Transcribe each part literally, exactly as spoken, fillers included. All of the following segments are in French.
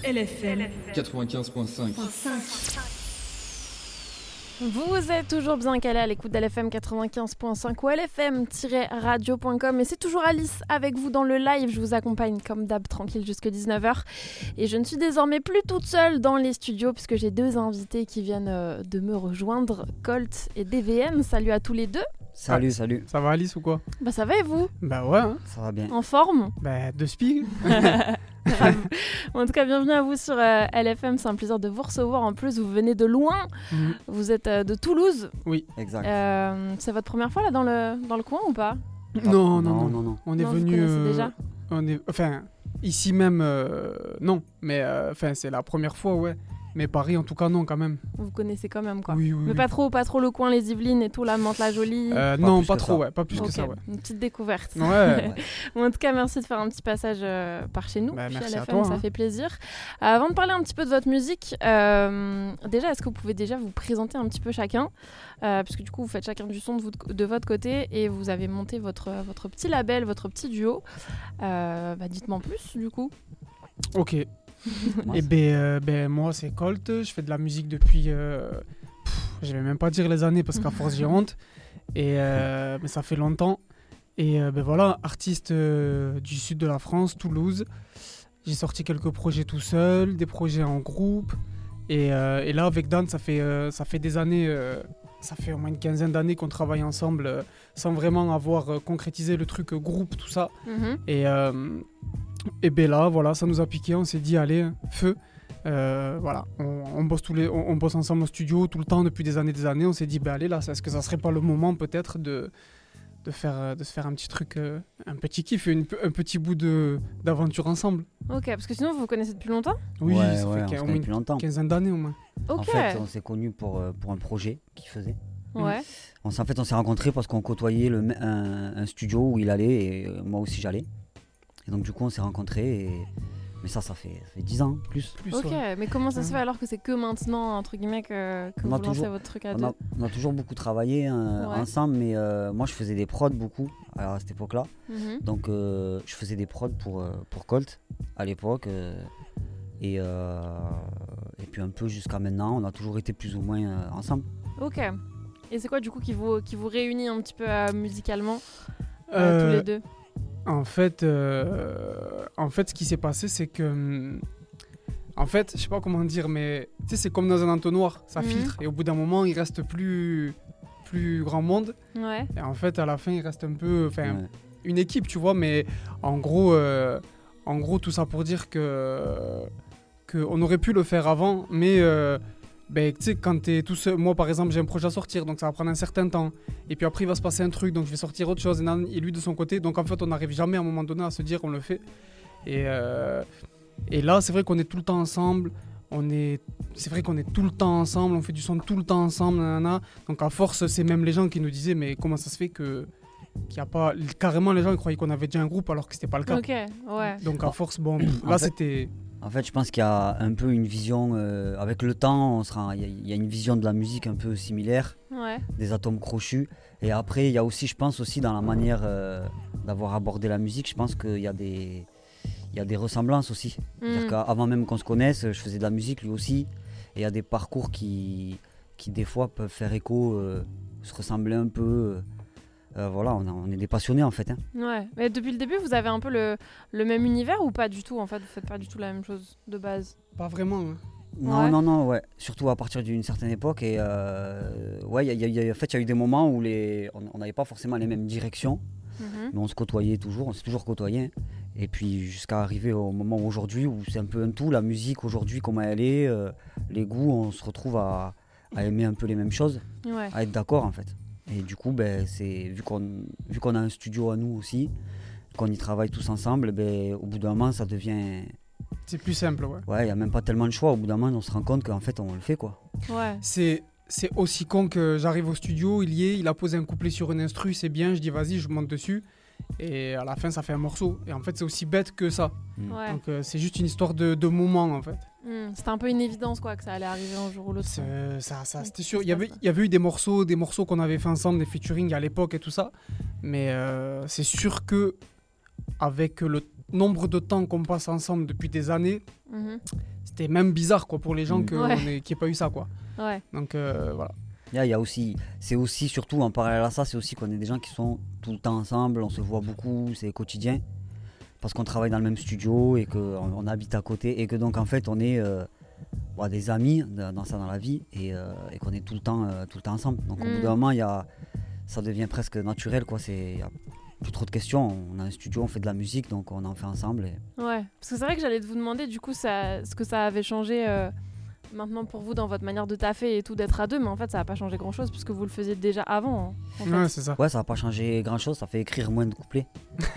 L F M quatre-vingt-quinze virgule cinq. Vous êtes toujours bien calé à l'écoute d'L F M quatre-vingt-quinze virgule cinq ou L F M radio point com et c'est toujours Alice avec vous dans le live. Je vous accompagne comme d'hab tranquille jusqu'à dix-neuf heures et je ne suis désormais plus toute seule dans les studios puisque j'ai deux invités qui viennent de me rejoindre, Colt et D V N. Salut à tous les deux. Salut, salut. Ça va Alice ou quoi? Bah ça va et vous? Bah ouais. Hein. Ça va bien. En forme? Bah de spi. En tout cas, bienvenue à vous sur euh, L F M. C'est un plaisir de vous recevoir. En plus, vous venez de loin. Mmh. Vous êtes euh, de Toulouse. Oui, exact. Euh, c'est votre première fois là dans le dans le coin ou pas? non, non, non, non, non, non. On est non, venu. Vous connaissez euh, déjà? On est, enfin, ici même, euh, non. Mais enfin, c'est la première fois, ouais. Mais Paris, en tout cas, non, quand même. Vous connaissez quand même, quoi. Oui, oui. Mais oui. pas trop, pas trop le coin, les Yvelines et tout, la Mantes-la-Jolie. Euh, Pas non, plus pas que trop, ça. ouais, pas plus Ok, que ça, ouais. Une petite découverte. Ouais. ouais. Bon, en tout cas, merci de faire un petit passage euh, par chez nous. Bah, Puis merci à à L F M, toi, ça hein. fait plaisir. Euh, avant de parler un petit peu de votre musique, euh, déjà, est-ce que vous pouvez déjà vous présenter un petit peu chacun, euh, puisque du coup, vous faites chacun du son de, vous, de votre côté et vous avez monté votre votre petit label, votre petit duo. Euh, bah, dites-moi en plus, du coup. Ok. Et ben, euh, ben moi c'est Colt, je fais de la musique depuis, euh, pff, je vais même pas dire les années parce qu'à force j'ai honte, et euh, mais ça fait longtemps. Et euh, ben voilà, artiste euh, du sud de la France, Toulouse. J'ai sorti quelques projets tout seul, des projets en groupe, et, euh, et là avec Dan ça fait euh, ça fait des années, euh, ça fait au moins une quinzaine d'années qu'on travaille ensemble euh, sans vraiment avoir euh, concrétisé le truc euh, groupe tout ça. Mm-hmm. Et euh, Et ben là, voilà, ça nous a piqué, on s'est dit, allez, feu. Euh, voilà, on, on, bosse tous les, on, on bosse ensemble au studio tout le temps depuis des années des années. On s'est dit, ben allez, là, est-ce que ça serait pas le moment peut-être de, de, faire, de se faire un petit truc, euh, un petit kiff, une, un petit bout de, d'aventure ensemble. Ok, parce que sinon, vous vous connaissez depuis longtemps? Oui, ouais, ça ouais, on fait se au connaît moins depuis une longtemps. quinzaine d'années au moins. Ok. En fait, on s'est connus pour, euh, pour un projet qu'il faisait. Ouais. On s'est, en fait, on s'est rencontrés parce qu'on côtoyait le, un, un studio où il allait et euh, moi aussi j'allais. Et donc du coup on s'est rencontrés, et... mais ça, ça fait, ça fait dix ans, plus. Plus, Ok, ouais. mais comment ça se Ouais. fait alors que c'est que maintenant, entre guillemets, que, que On vous a lancez toujours- votre truc à On deux? a, on a toujours beaucoup travaillé euh, Ouais. ensemble, mais euh, moi je faisais des prods beaucoup alors, à cette époque-là. Mhm. Donc euh, je faisais des prods pour, euh, pour Colt à l'époque. euh, et, euh, et puis un peu jusqu'à maintenant, on a toujours été plus ou moins euh, ensemble. Ok. Et c'est quoi du coup qui vous, qui vous réunit un petit peu euh, musicalement, euh, Euh, tous les deux? En fait, euh, en fait, ce qui s'est passé, c'est que, hum, en fait, je sais pas comment dire, mais tu sais, c'est comme dans un entonnoir, ça Mhm. filtre, et au bout d'un moment, il reste plus, plus grand monde. Ouais. Et en fait, à la fin, il reste un peu, enfin, Ouais. une équipe, tu vois, mais en gros, euh, en gros, tout ça pour dire que, que on aurait pu le faire avant, mais euh, ben, tu sais, quand t'es tout seul, moi par exemple, j'ai un projet à sortir, donc ça va prendre un certain temps. Et puis après, il va se passer un truc, donc je vais sortir autre chose, et, nan- et lui de son côté. Donc en fait, on n'arrive jamais à un moment donné à se dire on le fait. Et, euh, et là, c'est vrai qu'on est tout le temps ensemble. On est, c'est vrai qu'on est tout le temps ensemble, on fait du son tout le temps ensemble, nanana. Donc à force, c'est même les gens qui nous disaient mais comment ça se fait que qu'il y a pas carrément, les gens ils croyaient qu'on avait déjà un groupe alors que c'était pas le cas. Ok, ouais. Donc à force, bon, pff, En là fait- c'était. En fait, je pense qu'il y a un peu une vision, euh, avec le temps, on sera, il y a- il y a une vision de la musique un peu similaire, Ouais. des atomes crochus. Et après, il y a aussi, je pense aussi dans la manière euh, d'avoir abordé la musique, je pense qu'il y a des, il y a des ressemblances aussi. C'est-à-dire Mm. qu'avant même qu'on se connaisse, je faisais de la musique lui aussi. Et il y a des parcours qui, qui des fois peuvent faire écho, euh, se ressembler un peu. Euh, voilà, on, a- on est des passionnés en fait. Hein. Ouais. Mais depuis le début, vous avez un peu le, le même univers ou pas du tout en fait? Vous faites pas du tout la même chose de base? Pas vraiment. Hein. Non, Ouais. non, non, ouais. Surtout à partir d'une certaine époque. Et euh, ouais, il y a- il y a- en fait, il y a eu des moments où les, on n'avait pas forcément les mêmes directions, Mhm. mais on se côtoyait toujours, on s'est toujours côtoyés. Et puis jusqu'à arriver au moment aujourd'hui où c'est un peu un tout, la musique aujourd'hui, comment elle est, euh, les goûts, on se retrouve à, à aimer un peu les mêmes choses, Ouais. à être d'accord en fait. Et du coup, ben, c'est, vu, qu'on, vu qu'on a un studio à nous aussi, qu'on y travaille tous ensemble, ben, au bout d'un moment, ça devient... C'est plus simple, ouais. Ouais, il n'y a même pas tellement de choix. Au bout d'un moment, on se rend compte qu'en fait, on le fait quoi. Ouais. C'est c'est aussi con que j'arrive au studio, il y est, il a posé un couplet sur une instru, c'est bien, je dis vas-y, je monte dessus. Et à la fin, ça fait un morceau. Et en fait, c'est aussi bête que ça. Ouais. Donc euh, c'est juste une histoire de, de moment en fait. Mm. C'était un peu une évidence quoi que ça allait arriver un jour ou l'autre. C'est- Ça, ça, Oui, c'était ça sûr. se Il y avait, passe. il y avait eu des morceaux, des morceaux qu'on avait fait ensemble, des featuring à l'époque et tout ça. Mais euh, c'est sûr que avec le nombre de temps qu'on passe ensemble depuis des années, Mhm. c'était même bizarre quoi, pour les gens Mm. que Ouais. on ait- qu'il n'y ait pas eu ça. Quoi. Ouais. Donc euh, voilà. Il y a, il y a aussi, c'est aussi surtout en parallèle à ça, c'est aussi qu'on est des gens qui sont tout le temps ensemble, on se voit beaucoup, c'est quotidien, parce qu'on travaille dans le même studio et qu'on on habite à côté et que donc en fait on est euh, bah, des amis dans dans ça dans la vie et, euh, et qu'on est tout le temps, euh, tout le temps ensemble. Donc au Mm. bout d'un moment, il y a, ça devient presque naturel quoi. C'est, il y a plus trop de questions. On a un studio, on fait de la musique, donc on en fait ensemble. Et... Ouais. Parce que c'est vrai que j'allais vous demander du coup ça, ce que ça avait changé euh, maintenant pour vous dans votre manière de taffer et tout d'être à deux, mais en fait ça n'a pas changé grand chose puisque vous le faisiez déjà avant. hein, en fait. Ouais, c'est ça. Ouais, ça va pas changer grand chose. Ça fait écrire moins de couplets.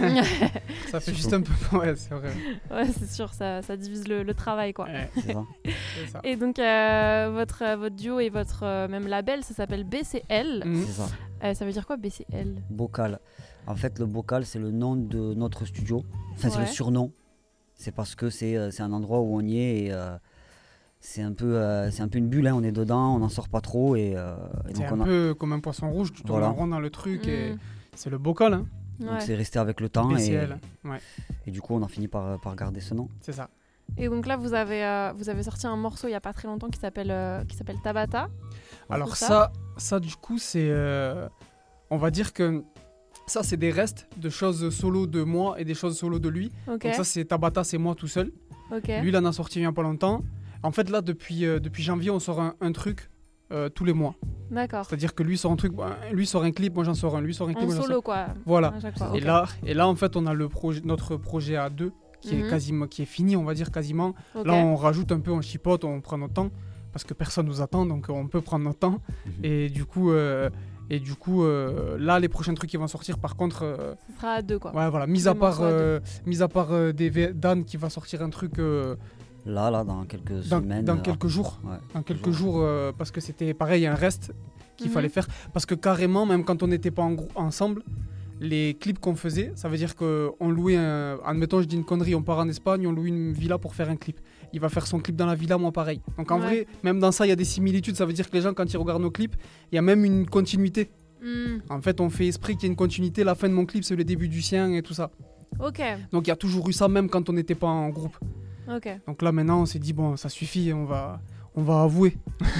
Ça fait Surtout. juste un peu. Ouais, c'est vrai. Ouais, c'est sûr, ça, ça divise le, le travail quoi. Ouais, C'est ça. c'est ça. Et donc euh, votre, euh, votre duo et votre euh, même label, ça s'appelle B C L. Mhm. C'est ça. Euh, ça veut dire quoi B C L? Bocal. En fait, le Bocal, c'est le nom de notre studio. Enfin, c'est Ouais. le surnom. C'est parce que c'est euh, c'est un endroit où on y est et euh, c'est un peu euh, c'est un peu une bulle. Hein. On est dedans, on n'en sort pas trop et, euh, et C'est donc un on a- peu comme un poisson rouge, tu tournes Voilà. en rond dans le truc et Mm. c'est le bocal, hein. donc Ouais. c'est resté avec le temps B et, C L. Ouais, et du coup, on a fini par, par garder ce nom. c'est ça. Et donc là, vous avez, euh, vous avez sorti un morceau il n'y a pas très longtemps qui s'appelle euh, qui s'appelle Tabata. Alors ça ça, ça du coup, c'est, euh, on va dire que ça, c'est des restes de choses solo de moi et des choses solo de lui. Ok. Donc ça, c'est Tabata, c'est moi tout seul. ok. Lui, il en a sorti il y a pas longtemps. En fait, là, depuis, euh, depuis janvier, on sort un, un truc euh, tous les mois. D'accord. C'est-à-dire que lui sort un truc, bah, lui sort un clip, moi j'en sors un, lui sort un clip, En moi j'en sors solo quoi. Voilà. À chaque fois. Et ok. là, et là, en fait, on a le projet, notre projet à deux qui Mhm. est quasiment, qui est fini, on va dire quasiment. Ok. Là, on rajoute un peu, on chipote, on prend notre temps parce que personne nous attend, donc on peut prendre notre temps. Mhm. Et du coup, euh, et du coup, euh, là, les prochains trucs qui vont sortir, par contre, euh, Ce sera à deux quoi. ouais, voilà, mis Les à part, morceaux à deux. euh, mis à part euh, des V- Dan qui va sortir un truc euh, Là, là, dans quelques dans, semaines. dans euh, quelques jours, ouais, dans quelques jours, euh, parce que c'était pareil, un reste qu'il Mhm. fallait faire, parce que carrément, même quand on n'était pas en grou- ensemble. Les clips qu'on faisait, ça veut dire qu'on louait un... Admettons, je dis une connerie, on part en Espagne, on loue une villa pour faire un clip. Il va faire son clip dans la villa, moi pareil. Donc en Ouais. vrai, même dans ça, il y a des similitudes. Ça veut dire que les gens, quand ils regardent nos clips, il y a même une continuité. Hmm. En fait, on fait esprit qu'il y ait une continuité. La fin de mon clip, c'est le début du sien et tout ça. Ok. Donc il y a toujours eu ça, même quand on n'était pas en groupe. Ok. Donc là, maintenant, on s'est dit, bon, ça suffit, on va, on va avouer.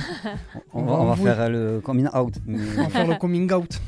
On, On va, va on va avouer. faire euh, le coming out. mais- On va faire le coming out.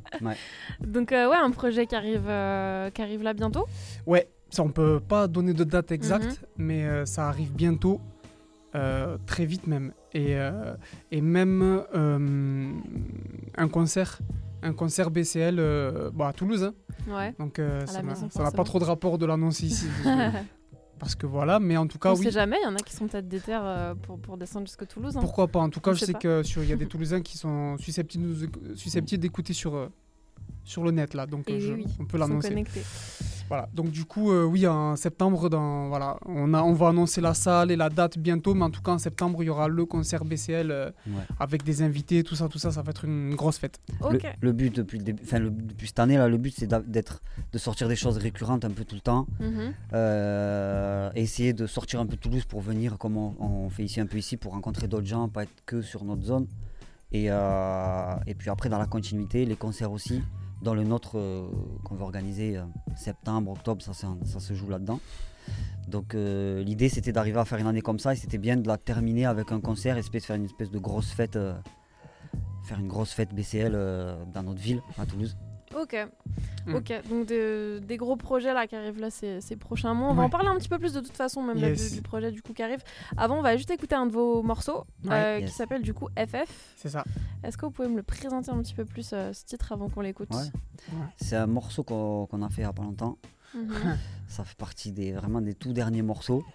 Donc euh, ouais, un projet qui arrive, euh, qui arrive là bientôt. Ouais, ça, on peut pas donner de date exacte, Mhm. mais euh, ça arrive bientôt, euh, très vite même. Et, euh, et même euh, un concert, un concert B C L euh, bon, à Toulouse. hein. Ouais. Donc euh, À ça la n'a maison, ça n'a pas forcément. trop de rapport de l'annoncer ici. Parce que voilà, mais en tout cas, On oui. sait jamais, il y en a qui sont peut-être déter euh, pour, pour descendre jusqu'à Toulouse. hein. Pourquoi pas? En tout cas, On je sait sais pas. que sur- il y a des Toulousains qui sont susceptibles, de nous écou- susceptibles d'écouter sur, euh, sur le net là, donc Et euh, je- oui, on peut Ils sont l'annoncer. connectés. Voilà. Donc du coup, euh, oui, en septembre, dans, voilà, on, a, on va annoncer la salle et la date bientôt, mais en tout cas en septembre, il y aura le concert B C L euh, Ouais. avec des invités, tout ça, tout ça, ça va être une grosse fête. Le, Ok. le but depuis, le début, enfin, le- depuis cette année là, le but c'est d'a- d'être, de sortir des choses récurrentes un peu tout le temps, Mhm. euh, essayer de sortir un peu de Toulouse pour venir comme on, on fait ici un peu ici pour rencontrer d'autres gens, pas être que sur notre zone. Et, euh, et puis après dans la continuité, les concerts aussi, dans le nôtre euh, qu'on veut organiser euh, septembre, octobre, ça, c'est un- ça se joue là-dedans. Donc euh, l'idée c'était d'arriver à faire une année comme ça et c'était bien de la terminer avec un concert, espèce de faire une espèce de grosse fête, euh, faire une grosse fête B C L euh, dans notre ville à Toulouse. Ok. Mm. Ok. Donc de- des gros projets là qui arrivent là ces, ces prochains mois. On va Ouais. en parler un petit peu plus de toute façon même là, Yes. du, du projet du coup qui arrive. Avant, on va juste écouter un de vos morceaux Ouais. euh, Yes. qui s'appelle du coup F F. C'est ça. Est-ce que vous pouvez me le présenter un petit peu plus euh, ce titre avant qu'on l'écoute? Ouais. C'est un morceau qu'on qu'on a fait il n'y a pas longtemps. Mhm. Ça fait partie des, vraiment des tout derniers morceaux.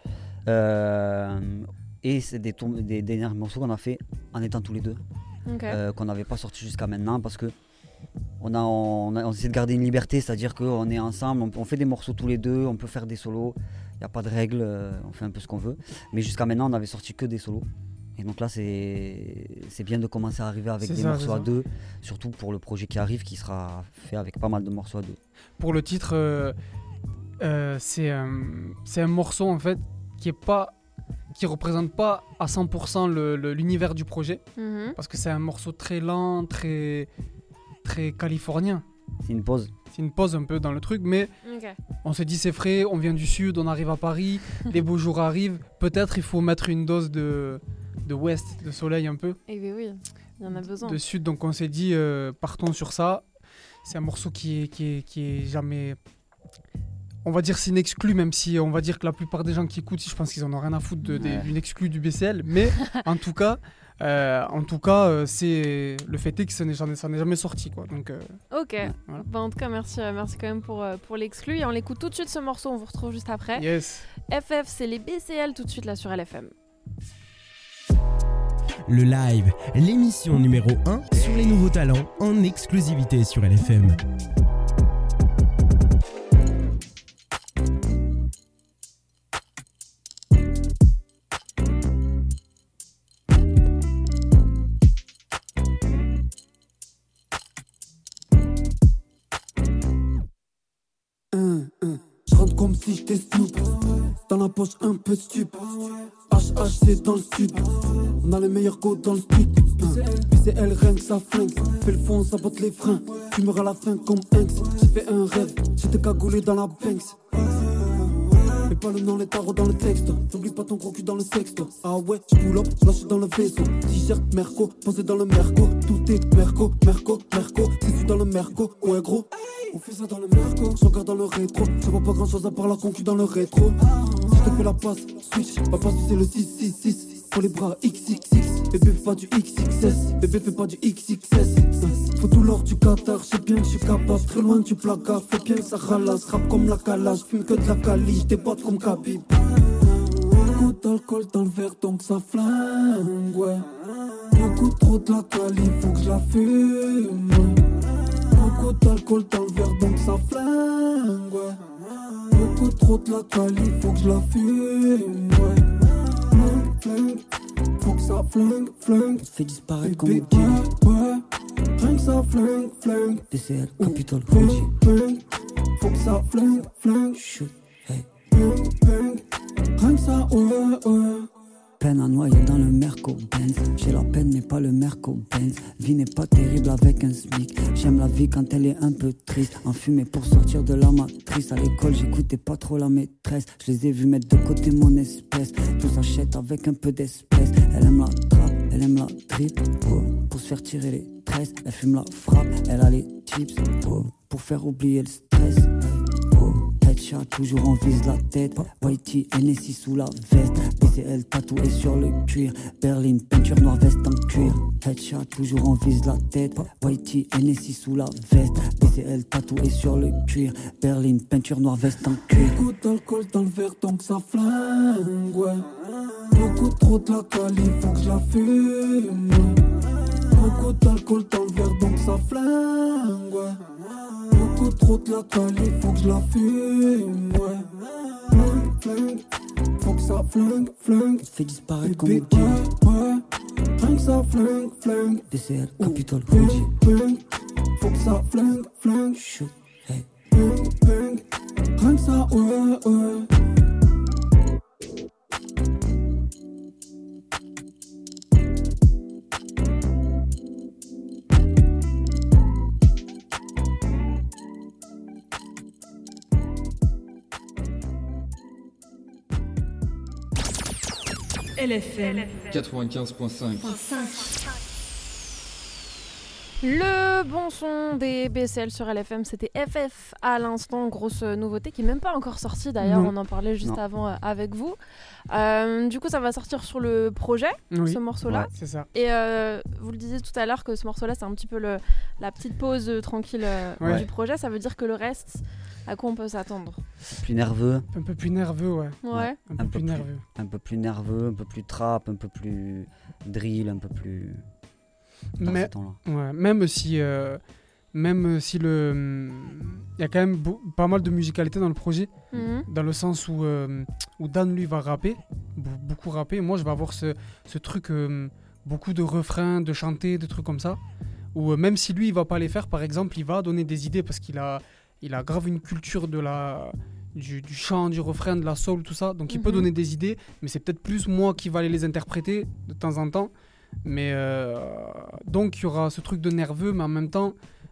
Euh, et c'est des, tour- des derniers morceaux qu'on a fait en étant tous les deux, Ok. euh, qu'on n'avait pas sorti jusqu'à maintenant parce que on a, on, a, on essaie de garder une liberté, c'est-à-dire qu'on est ensemble, on, on fait des morceaux tous les deux, on peut faire des solos, il n'y a pas de règles, euh, on fait un peu ce qu'on veut. Mais jusqu'à maintenant, on n'avait sorti que des solos. Et donc là, c'est c'est bien de commencer à arriver avec C'est des ça, morceaux c'est à ça. deux, surtout pour le projet qui arrive, qui sera fait avec pas mal de morceaux à deux. Pour le titre, euh, euh, c'est un, c'est un morceau en fait qui est pas, qui représente pas à cent pour cent le- le- l'univers du projet, Mhm. parce que c'est un morceau très lent, très, très californien. C'est une pause. C'est une pause un peu dans le truc, mais Ok. on s'est dit c'est frais, on vient du sud, on arrive à Paris, les beaux jours arrivent. Peut-être il faut mettre une dose de, de ouest, de soleil un peu, Eh bien oui, il y en a besoin. de sud. Donc on s'est dit euh, partons sur ça. C'est un morceau qui est, qui est, qui est jamais... On va dire c'est une exclue, même si on va dire que la plupart des gens qui écoutent, je pense qu'ils en ont rien à foutre de, de, Ouais. d'une exclue du B C L. Mais en tout cas, euh, en tout cas, euh, c'est le fait est que ça n'est, ça n'est jamais sorti, quoi. Donc euh, Ok. voilà. Bah, en tout cas, merci, euh, merci quand même pour, euh, pour l'exclu. Et on l'écoute tout de suite ce morceau, on vous retrouve juste après. yes. F F, c'est les B C L tout de suite là sur L F M. Le live, l'émission numéro un sur les nouveaux talents en exclusivité sur L F M. Un, un. Je rentre comme si j'étais Snoop. Dans la poche un peu stup. H H c'est dans le sud. On a les meilleurs go dans le speed. P C L rien que ça flingue. Fais le fond, ça botte les freins. Tu meurs à la fin comme Hanks. J'ai fait un rêve, j'étais cagoulé dans la Banks. Mais pas le nom, les tarots dans le texte. N'oublie pas ton gros cul dans le sexte. Ah ouais, je pull up, lâche dans le vaisseau. T-shirt Merco, posé dans le Merco. Tout est Merco, Merco, Merco. C'est tu dans le Merco, ouais gros. On fait ça dans le Merco, je regarde dans le rétro. Je vois pas grand chose à part la concu dans le rétro. Si je te fais la passe, switch, ma passe c'est le six six six. Faut les bras X X X, bébé fais pas du X X S. Bébé fais pas du X X S. Faut tout l'or du Qatar, je sais bien que je suis capable. Très loin du placard, fais bien que ça ralasse. Rap comme la calage, fume que de la cali, j'déboîte comme Khabib. Beaucoup d'alcool dans le verre donc ça flingue, ouais. Beaucoup trop de la cali, faut que je la fume. Beaucoup d'alcool dans le verre donc ça flingue, ouais. Beaucoup trop de la cali, faut que je la fume, ouais. Flingue, flingue, faut que ça flingue, flingue. Fais disparaître comme Bébé, on dit. ouais, ouais. Rien que ça flingue, flingue. B C L, Capitol, Flingue, Fuji. flingue. Faut que ça flingue, flingue. Shoot, hey. Flingue, flingue. Rien que ça, ouais, ouais. Peine à noyer dans le Merco Benz. J'ai la peine mais pas le Merco Benz. Vie n'est pas terrible avec un SMIC. J'aime la vie quand elle est un peu triste. Enfumé pour sortir de la matrice. À l'école j'écoutais pas trop la maîtresse. Je les ai vus mettre de côté mon espèce. Tout s'achète avec un peu d'espèce. Elle aime la trappe, elle aime la drip, oh, pour se faire tirer les tresses. Elle fume la frappe, elle a les chips, oh, pour faire oublier le stress. Oh, headshot, toujours on vise la tête. Whitey, N S I sous la veste. B C L tatoué sur le cuir. Berlin, peinture noire, veste en cuir. Headshot, toujours on vise la tête. Whitey, N S I sous la veste. B C L tatoué sur le cuir. Berlin, peinture noire, veste en cuir. Beaucoup d'alcool dans le verre donc ça flingue, ouais. Beaucoup trop de la cali, faut que je la fume. Beaucoup d'alcool dans le verre donc ça flingue, ouais. Beaucoup trop de la cali, faut que je la fume, ouais. Flingue, flingue, faut que ça flingue, flingue. Fais disparaître comme Bébé, on dit. ouais, ouais. Rien que ça flingue, flingue. B C L, Capitol, Flingue, Fuji. flingue. Faut que ça flingue, flingue. Shoot, hey. Flingue, flingue. Rien que ça, ouais, ouais. L F M quatre-vingt-quinze point cinq. Le bon son des B C L sur L F M, c'était F F à l'instant, grosse nouveauté qui n'est même pas encore sortie d'ailleurs, Non. on en parlait juste Non. avant euh, avec vous. Euh, du coup ça va sortir sur le projet, Oui, ce morceau-là. c'est ça. Et euh, vous le disiez tout à l'heure que ce morceau-là c'est un petit peu le, la petite pause euh, tranquille euh, Ouais. du projet, ça veut dire que le reste, à quoi on peut s'attendre? Plus nerveux, Un peu plus nerveux, ouais. Ouais. Un peu plus nerveux. un peu plus nerveux, un peu plus trap, un peu plus drill, un peu plus. Dans Mais ces temps-là. ouais, même si, euh, même si le, il y a quand même beau- pas mal de musicalité dans le projet, Mhm. dans le sens où, euh, où Dan lui va rapper, be- beaucoup rapper. Moi, je vais avoir ce, ce truc, euh, beaucoup de refrains, de chanter, de trucs comme ça. Ou même si lui, il va pas les faire, par exemple, il va donner des idées parce qu'il a, il a grave une culture de la, du, du chant, du refrain, de la soul, tout ça. Donc, il peut Mhm. donner des idées, mais c'est peut-être plus moi qui va aller les interpréter de temps en temps. Mais euh, donc, il y aura ce truc de nerveux, mais en même temps,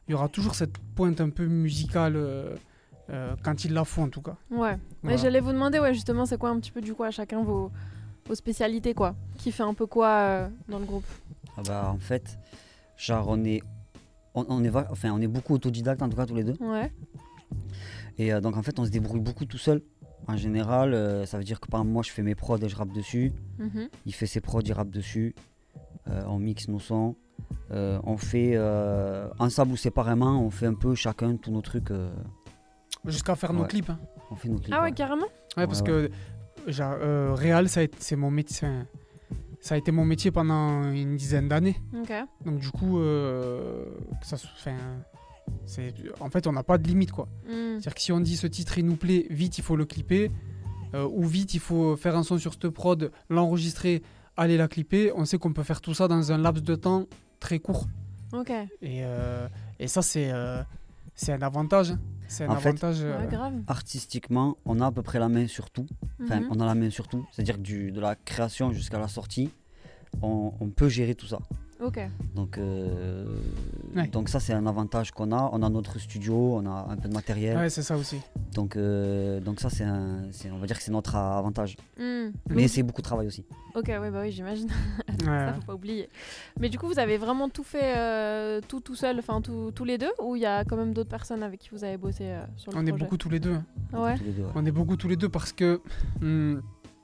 il y aura toujours cette pointe un peu musicale euh, euh, quand il la faut en tout cas. Ouais. Voilà. Et j'allais vous demander, ouais, justement, c'est quoi un petit peu du coup à chacun vos, vos spécialités, quoi. Qui fait un peu quoi euh, dans le groupe? Ah bah, en fait, genre on est, on, on est, va- enfin, on est beaucoup autodidactes en tout cas tous les deux. Ouais. Et euh, donc en fait on se débrouille beaucoup tout seul. En général, euh, ça veut dire que par exemple moi je fais mes prods et je rappe dessus. Mhm. Il fait ses prods, il rappe dessus. Euh, on mixe nos sons. Euh, on fait euh, ensemble ou séparément, on fait un peu chacun tous nos trucs. euh, Jusqu'à faire nos Ouais. clips. Hein. on fait nos clips. Ah ouais, ouais. carrément? Ouais, parce Ouais, que genre, euh, réal, ça a été, c'est mon métier. enfin, Ça a été mon métier pendant une dizaine d'années. Ok. Donc du coup, euh, que ça, se- enfin, c'est, en fait, on n'a pas de limite quoi. Mm. C'est-à-dire que si on dit ce titre il nous plaît, vite il faut le clipper, euh, ou vite il faut faire un son sur cette prod, l'enregistrer, aller la clipper. On sait qu'on peut faire tout ça dans un laps de temps très court. Ok. Et, euh, et ça c'est, euh, c'est un avantage. hein. C'est un En fait- avantage. euh, Ouais, grave. Artistiquement, on a à peu près la main sur tout. Enfin, Mhm. on a la main sur tout. C'est-à-dire que du, de la création jusqu'à la sortie, on, on peut gérer tout ça. Ok. Donc, euh, Ouais. donc ça c'est un avantage qu'on a. On a notre studio, on a un peu de matériel. Ouais, c'est ça aussi. Donc, euh, donc ça c'est, un, c'est on va dire que c'est notre avantage. Mm. Mais Donc- c'est beaucoup de travail aussi. Ok, ouais, bah oui, j'imagine. Ouais. Ça, faut pas oublier. Mais du coup, vous avez vraiment tout fait euh, tout tout seul, enfin tout- tous les deux, ou il y a quand même d'autres personnes avec qui vous avez bossé euh, sur le On est projet? beaucoup tous les deux. hein. Ouais. Tous les deux, ouais. On est beaucoup tous les deux parce que. hum,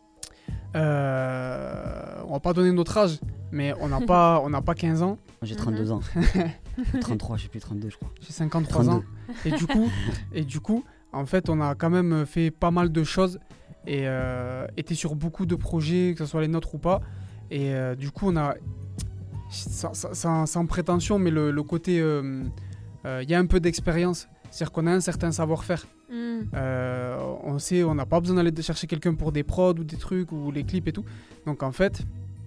euh, on va pas donner notre âge, mais on n'a pas, on n'a pas quinze ans. Moi j'ai Mhm. trente-deux ans. trente-trois, je sais plus, trente-deux je crois. J'ai cinquante-trois ans. trente-deux. Et du coup, et du coup, en fait, on a quand même fait pas mal de choses et euh, été sur beaucoup de projets, que ce soit les nôtres ou pas. Et euh, du coup, on a, sans, sans- sans prétention, mais le, le côté, il euh, euh, y a un peu d'expérience. C'est-à-dire qu'on a un certain savoir-faire. Mm. Euh, on sait, on n'a pas besoin d'aller chercher quelqu'un pour des prods ou des trucs ou les clips et tout. Donc en fait,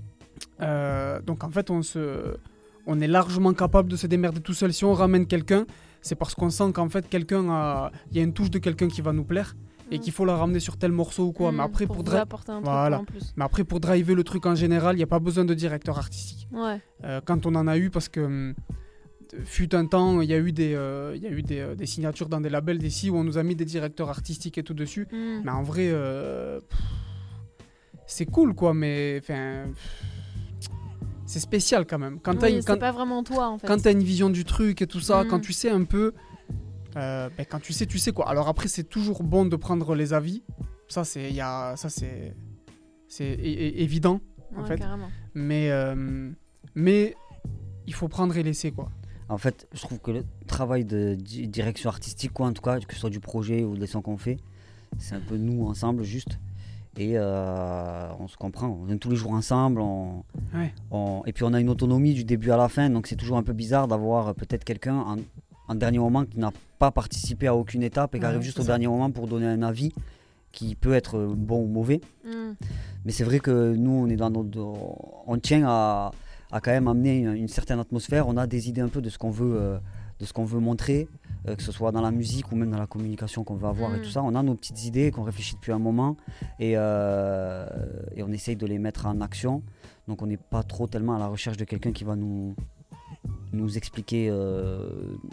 euh, donc en fait, on se, on est largement capable de se démerder tout seul. Si on ramène quelqu'un, c'est parce qu'on sent qu'en fait quelqu'un a, il y a une touche de quelqu'un qui va nous plaire et Mm. qu'il faut la ramener sur tel morceau ou quoi. Mm. Mais après pour, vous dra- apporter un Voilà. truc en plus. mais après pour driver le truc en général, il n'y a pas besoin de directeur artistique. Ouais. Euh, quand on en a eu, parce que hum, fut un temps, il y a eu des, euh, il y a eu des, euh, des signatures dans des labels d'ici où on nous a mis des directeurs artistiques et tout dessus. Mm. Mais en vrai, euh, pff, c'est cool quoi, mais enfin, pff, c'est spécial quand même. Quand t'as Oui, une, c'est quand, pas vraiment toi en fait. quand t'as une vision du truc et tout ça, Mm. quand tu sais un peu, euh, ben, quand tu sais, tu sais quoi. Alors après, c'est toujours bon de prendre les avis. Ça, c'est, il y a, ça c'est, c'est é- é- évident en Ouais, fait. carrément. Mais, euh, mais il faut prendre et laisser quoi. En fait, je trouve que le travail de di- direction artistique, quoi, en tout cas, que ce soit du projet ou des sons qu'on fait, c'est un peu nous ensemble juste. Et euh, on se comprend, on vient tous les jours ensemble. On, Ouais. on- et puis on a une autonomie du début à la fin, donc c'est toujours un peu bizarre d'avoir euh, peut-être quelqu'un en, en dernier moment qui n'a pas participé à aucune étape et qui Ouais, arrive juste c'est au ça. dernier moment pour donner un avis qui peut être euh, bon ou mauvais. Mm. Mais c'est vrai que nous, on est dans notre, on tient à, à quand même amener une, une certaine atmosphère. On a des idées un peu de ce qu'on veut, euh, de ce qu'on veut montrer, euh, que ce soit dans la musique ou même dans la communication qu'on veut avoir et Mm. tout ça. On a nos petites idées qu'on réfléchit depuis un moment et, euh, et on essaye de les mettre en action. Donc on n'est pas trop tellement à la recherche de quelqu'un qui va nous, nous expliquer euh,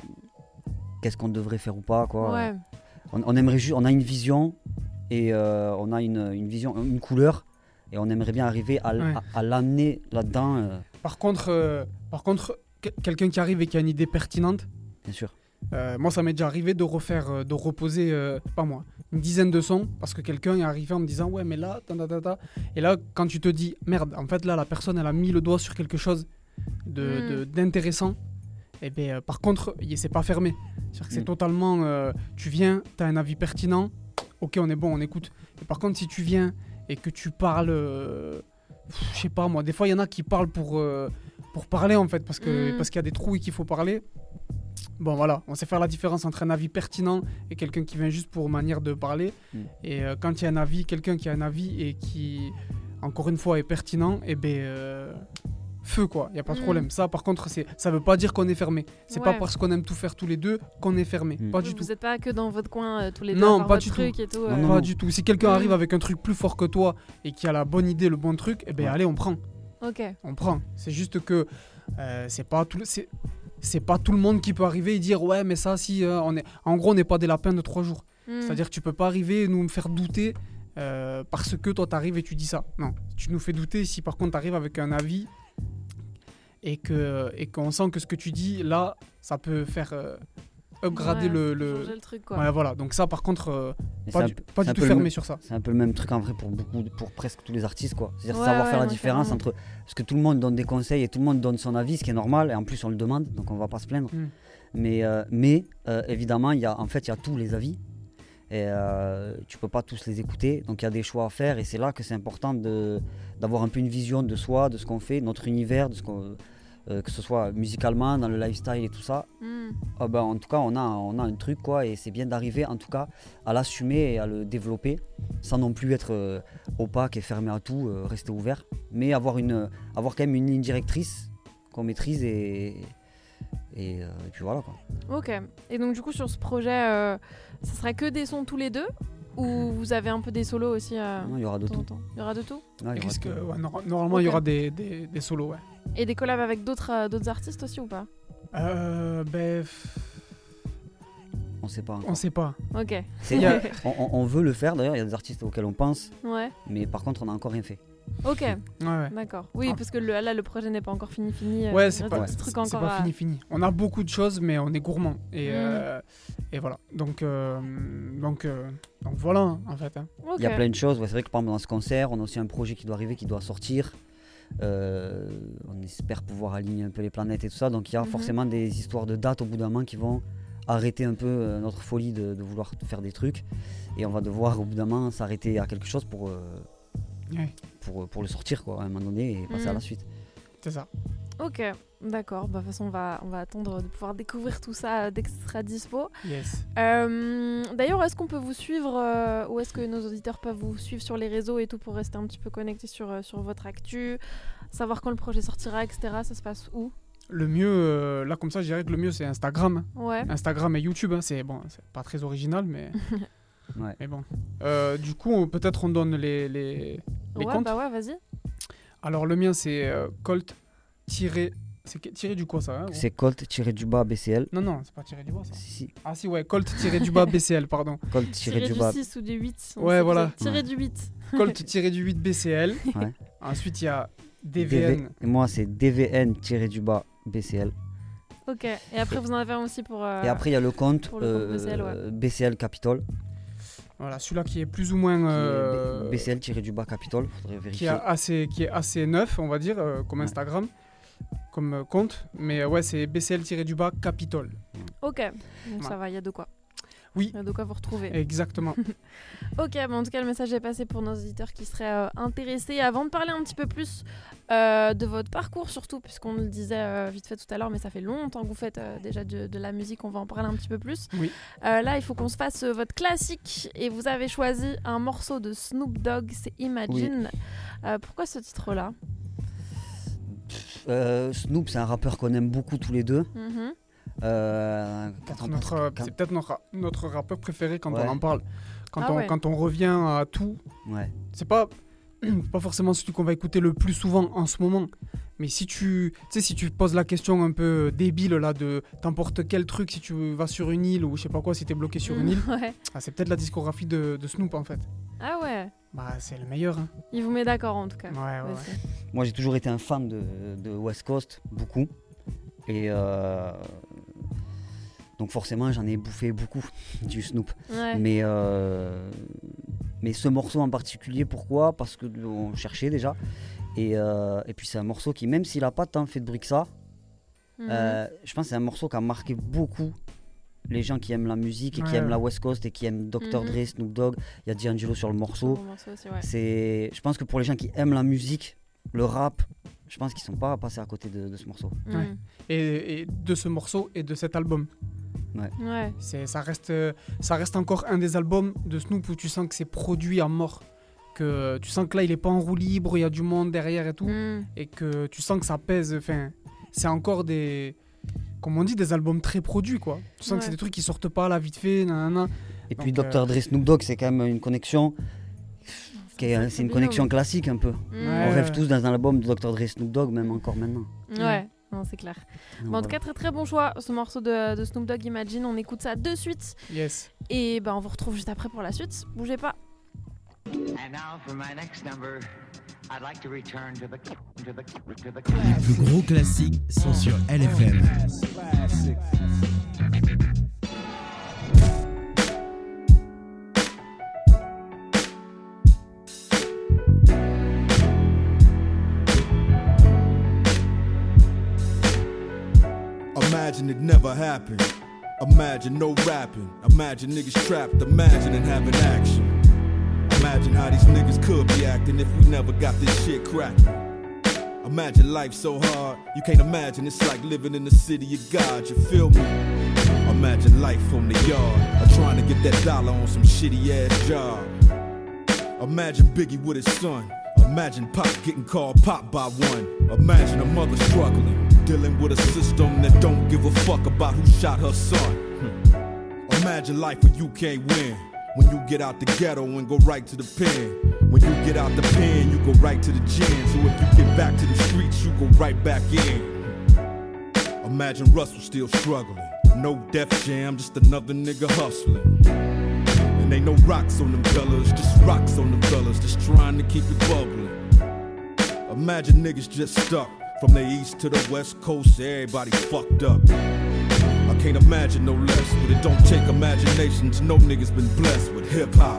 qu'est-ce qu'on devrait faire ou pas, quoi. Ouais. On, on aimerait juste, on a une vision et euh, on a une, une vision, une couleur et on aimerait bien arriver à, l- Ouais. à- à l'amener là-dedans, euh, Par contre, euh, par contre, que- quelqu'un qui arrive et qui a une idée pertinente, bien sûr. euh, moi ça m'est déjà arrivé de refaire, euh, de reposer, euh, pas moi, une dizaine de sons parce que quelqu'un est arrivé en me disant ouais mais là, ta, ta, ta, ta. Et là quand tu te dis merde, en fait là la personne elle a mis le doigt sur quelque chose de, Mm. de- d'intéressant. Et bien par contre, y- c'est pas fermé. C'est-à-dire que c'est Mm. totalement, euh, tu viens, tu as un avis pertinent, ok on est bon, on écoute. Et par contre si tu viens et que tu parles, euh, pff, je sais pas moi, des fois il y en a qui parlent pour, euh, pour parler en fait, parce, que, Mm. parce qu'il y a des trous et qu'il faut parler. Bon voilà, on sait faire la différence entre un avis pertinent et quelqu'un qui vient juste pour manière de parler. Mm. Et euh, quand il y a un avis, quelqu'un qui a un avis et qui, encore une fois, est pertinent, et ben euh, feu quoi, il y a pas de Mm. problème. Ça par contre, c'est, ça veut pas dire qu'on est fermé. C'est pas Ouais. parce qu'on aime tout faire tous les deux qu'on est fermé. Mm. Pas Oui, du vous tout. n'êtes pas que dans votre coin euh, tous les deux Non, à faire pas votre du tout. truc et tout. Non, euh. non. Pas du tout. Si quelqu'un Mm. arrive avec un truc plus fort que toi et qui a la bonne idée, le bon truc, eh ben Ouais. allez, on prend. Ok. On prend. C'est juste que euh, c'est pas tout le... c'est... c'est pas tout le monde qui peut arriver et dire ouais mais ça si euh, on est en gros on n'est pas des lapins de trois jours. Mm. C'est-à-dire que tu peux pas arriver et nous me faire douter euh, parce que toi t'arrives et tu dis ça. Non, tu nous fais douter si par contre t'arrives avec un avis et que et qu'on sent que ce que tu dis là ça peut faire euh, upgrader Ouais, le, le... changer le truc quoi. Ouais, voilà. Donc ça par contre euh, Mais pas c'est un du, peu- pas c'est un du tout peu le fermé même- sur ça. C'est un peu le même truc en vrai pour beaucoup, de- pour presque tous les artistes quoi. C'est-à-dire Ouais, savoir ouais, faire la non, différence carrément. entre parce que tout le monde donne des conseils et tout le monde donne son avis, ce qui est normal et en plus on le demande donc on va pas se plaindre. Mm. Mais euh, mais euh, évidemment il y a en fait il y a tous les avis et euh, tu peux pas tous les écouter donc il y a des choix à faire et c'est là que c'est important de d'avoir un peu une vision de soi, de ce qu'on fait, notre univers, de ce qu'on euh, que ce soit musicalement, dans le lifestyle et tout ça. Mm. Ah ben, en tout cas, on a, on a un truc, quoi, et c'est bien d'arriver, en tout cas, à l'assumer et à le développer, sans non plus être euh, opaque et fermé à tout, euh, rester ouvert, mais avoir, une, avoir quand même une ligne directrice qu'on maîtrise et, et, euh, et puis voilà, quoi. Ok. Et donc du coup sur ce projet, euh, ça serait que des sons tous les deux ou vous avez un peu des solos aussi euh, Non, il y aura de de temps en tout. temps Il y aura de tout Ouais, il y aura Risque, tout. ouais, nor- normalement il y Ok. aura des, des, des solos ouais. Et des collabs avec d'autres euh, d'autres artistes aussi ou pas? Euh, ben f- On sait pas encore. on sait pas. Ok. C'est- Il y a- on, on- on veut le faire, d'ailleurs, il y a des artistes auxquels on pense, Ouais. mais par contre, on n'a encore rien fait. Ok. Ouais, ouais. D'accord. Oui, Ah. parce que le, là le projet n'est pas encore fini fini. euh, Ouais, il c'est reste pas, des petits c'est- trucs c'est encore pas à- fini, fini. On a beaucoup de choses, mais on est gourmand. Et, Mm. euh, et voilà. Donc, euh, donc, euh, donc voilà, hein, en fait. hein. Ok. Il y a plein de choses. Ouais, c'est vrai que par exemple, dans ce concert, on a aussi un projet qui doit arriver, qui doit sortir. Euh, on espère pouvoir aligner un peu les planètes et tout ça. Donc il y a Mhm. forcément des histoires de dates au bout d'un moment qui vont arrêter un peu euh, notre folie de, de vouloir faire des trucs. Et on va devoir au bout d'un moment s'arrêter à quelque chose pour, euh, Ouais, pour, pour le sortir quoi, à un moment donné et passer Mhm. à la suite. c'est ça. Ok. D'accord. Bah, de toute façon, on va, on va attendre de pouvoir découvrir tout ça euh, dès que ce sera dispo. Yes. Euh, D'ailleurs, est-ce qu'on peut vous suivre euh, ou est-ce que nos auditeurs peuvent vous suivre sur les réseaux et tout pour rester un petit peu connectés sur, euh, sur votre actu, savoir quand le projet sortira, et cetera. Ça se passe où? Le mieux, euh, là, comme ça, je dirais que le mieux, c'est Instagram. Ouais. Instagram et YouTube. hein. C'est bon, c'est pas très original, mais, Ouais. mais bon. Euh, du coup, on- peut-être on donne les, les, les Ouais, comptes. bah ouais, vas-y. Alors, le mien, c'est euh, Colt tiré. C'est que- tiré du quoi, ça hein, gros C'est Colt-du-bas B C L. Non, non, c'est pas tiré du bas, ça. Si, si. Ah, si, ouais, Colt tiré du bas B C L, pardon. Tiré Colt-du-bas. du six ou du huit. on Ouais, sait que voilà. c'est Tiré Ouais. du huit. Colt tiré du huit B C L. Ouais. Ensuite, il y a D V N. Et moi, c'est D V N-du-bas B C L. Ok. Et après, vous en avez un aussi pour. euh, Et après, il y a le compte pour le compte euh, B C L, ouais. B C L Capitol. Voilà, celui-là qui est plus ou moins. qui est euh, B C L-du-bas Capitol. Faudrait qui, vérifier. est assez, qui est assez neuf, on va dire, euh, comme Ouais. Instagram, comme euh, compte. Mais euh, ouais, c'est B C L-du-bas Capitol. Ok. Donc Ouais. ça va, il y a de quoi. Oui. Il y a de quoi vous retrouver. Exactement. Ok, bon, en tout cas, le message est passé pour nos auditeurs qui seraient euh, intéressés. Avant de parler un petit peu plus euh, de votre parcours, surtout, puisqu'on le disait euh, vite fait tout à l'heure, mais ça fait longtemps que vous faites euh, déjà de, de la musique, on va en parler un petit peu plus. Oui. Euh, là, il faut qu'on se fasse euh, votre classique, et vous avez choisi un morceau de Snoop Dogg, c'est Imagine. Euh, pourquoi ce titre-là? Euh, Snoop, c'est un rappeur qu'on aime beaucoup tous les deux. Mhm. Euh, Peut-être quand on notre, pense- euh, quand- c'est peut-être notre, notre rappeur préféré quand Ouais. on en parle. Quand, Ah on, ouais. quand on revient à tout, Ouais. c'est pas, pas forcément celui qu'on va écouter le plus souvent en ce moment. Mais si tu, tu sais, si tu poses la question un peu débile là de n'importe quel truc, si tu vas sur une île ou je sais pas quoi, si t'es bloqué sur une île, Ouais. ah, c'est peut-être la discographie de, de Snoop en fait. Ah ouais, Bah c'est le meilleur. Hein. il vous met d'accord en tout cas. Ouais, ouais, ouais. Vas-y. Moi, j'ai toujours été un fan de, de West Coast, beaucoup. Et euh, donc forcément, j'en ai bouffé beaucoup du Snoop. Ouais. Mais, euh, mais ce morceau en particulier, pourquoi? Parce que on cherchait déjà. Et, euh, et puis c'est un morceau qui, même s'il n'a pas tant fait de bruit que ça, Mhm. euh, je pense que c'est un morceau qui a marqué beaucoup les gens qui aiment la musique et qui Ouais, aiment ouais. la West Coast et qui aiment docteur Mhm. Dre, Snoop Dogg. Il y a D'Angelo sur le morceau. Bon morceau aussi, ouais. C'est, je pense que pour les gens qui aiment la musique, le rap, je pense qu'ils sont pas passés à côté de, de ce morceau. Mhm. Ouais. Et, et de ce morceau et de cet album. Ouais. C'est, ça, reste, euh, ça reste encore un des albums de Snoop où tu sens que c'est produit à mort. Que tu sens que là, il est pas en roue libre, il y a du monde derrière et tout. Mhm. Et que tu sens que ça pèse. Enfin, c'est encore des. Comme on dit, des albums très produits, quoi. Tu sens Ouais. que c'est des trucs qui sortent pas là vite fait, nanana. Et puis Donc, docteur Dre, Snoop Dogg, c'est quand même une connexion. qui est- c'est une bien, connexion classique un peu. Mhm. Ouais. On rêve tous dans un album de docteur Dre, Snoop Dogg, même encore maintenant. Ouais, Non, c'est clair. Donc, Bon, en tout voilà. cas, très très bon choix, ce morceau de, de Snoop Dogg, Imagine. On écoute ça de suite. Yes. Et ben, on vous retrouve juste après pour la suite. Bougez pas. And now for my next number, I'd like to return to the to the to the Les plus gros classiques sont sur L F M. Imagine it never happened. Imagine no rapping. Imagine niggas trapped. Imagine and having action. Imagine how these niggas could be acting if we never got this shit cracking. Imagine life so hard, you can't imagine it's like living in the city of God, you feel me? Imagine life on the yard, or trying to get that dollar on some shitty ass job. Imagine Biggie with his son. Imagine Pop getting called Pop by one. Imagine a mother struggling, dealing with a system that don't give a fuck about who shot her son. Hmm. Imagine life where you can't win. When you get out the ghetto and go right to the pen. When you get out the pen, you go right to the gym. So if you get back to the streets, you go right back in. Imagine Russell still struggling. No Def Jam, just another nigga hustling. And ain't no rocks on them fellas, just rocks on them fellas, just trying to keep it bubbling. Imagine niggas just stuck from the east to the west coast, everybody fucked up. I can't imagine no less, but it don't take imagination to know niggas been blessed with hip hop.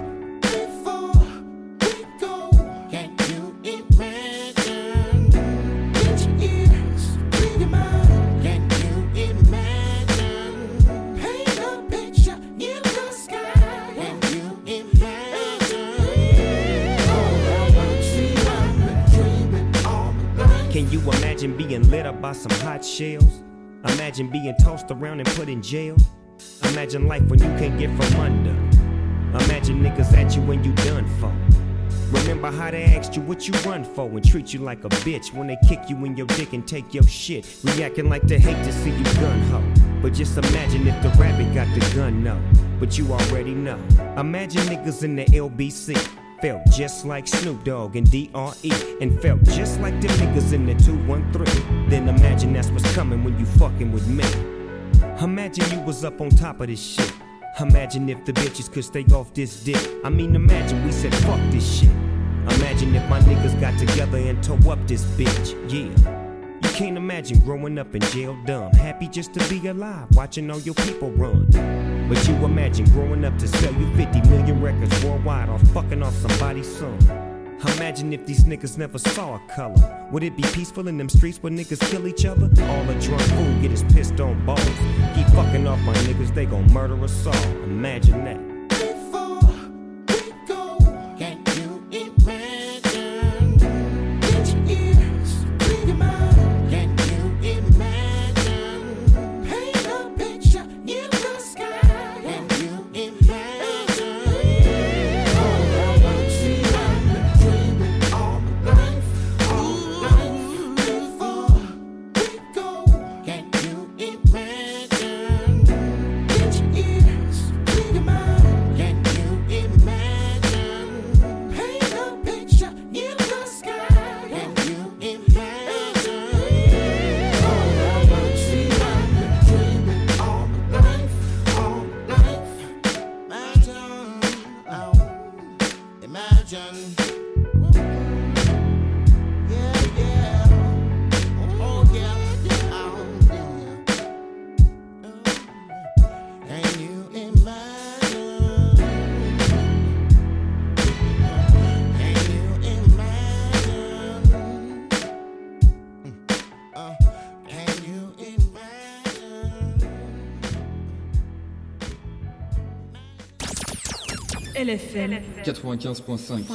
Can you imagine being lit up by some hot shells? Imagine being tossed around and put in jail. Imagine life when you can't get from under. Imagine niggas at you when you done for. Remember how they asked you what you run for and treat you like a bitch when they kick you in your dick and take your shit. Reacting like they hate to see you gun ho. But just imagine if the rabbit got the gun, no. But you already know. Imagine niggas in the L B C. Felt just like Snoop Dogg and D R E. And felt just like them niggas in the two one three. Then imagine that's what's coming when you fucking with me. Imagine you was up on top of this shit. Imagine if the bitches could stay off this dick. I mean imagine we said fuck this shit. Imagine if my niggas got together and tore up this bitch, yeah. You can't imagine growing up in jail dumb. Happy just to be alive, watching all your people run. But you imagine growing up to sell you fifty million records worldwide or fucking off somebody's son. Imagine if these niggas never saw a color. Would it be peaceful in them streets where niggas kill each other? All a drunk fool get his pissed on balls. Keep fucking off my niggas, they gon' murder us all. Imagine that. L F M quatre-vingt-quinze point cinq.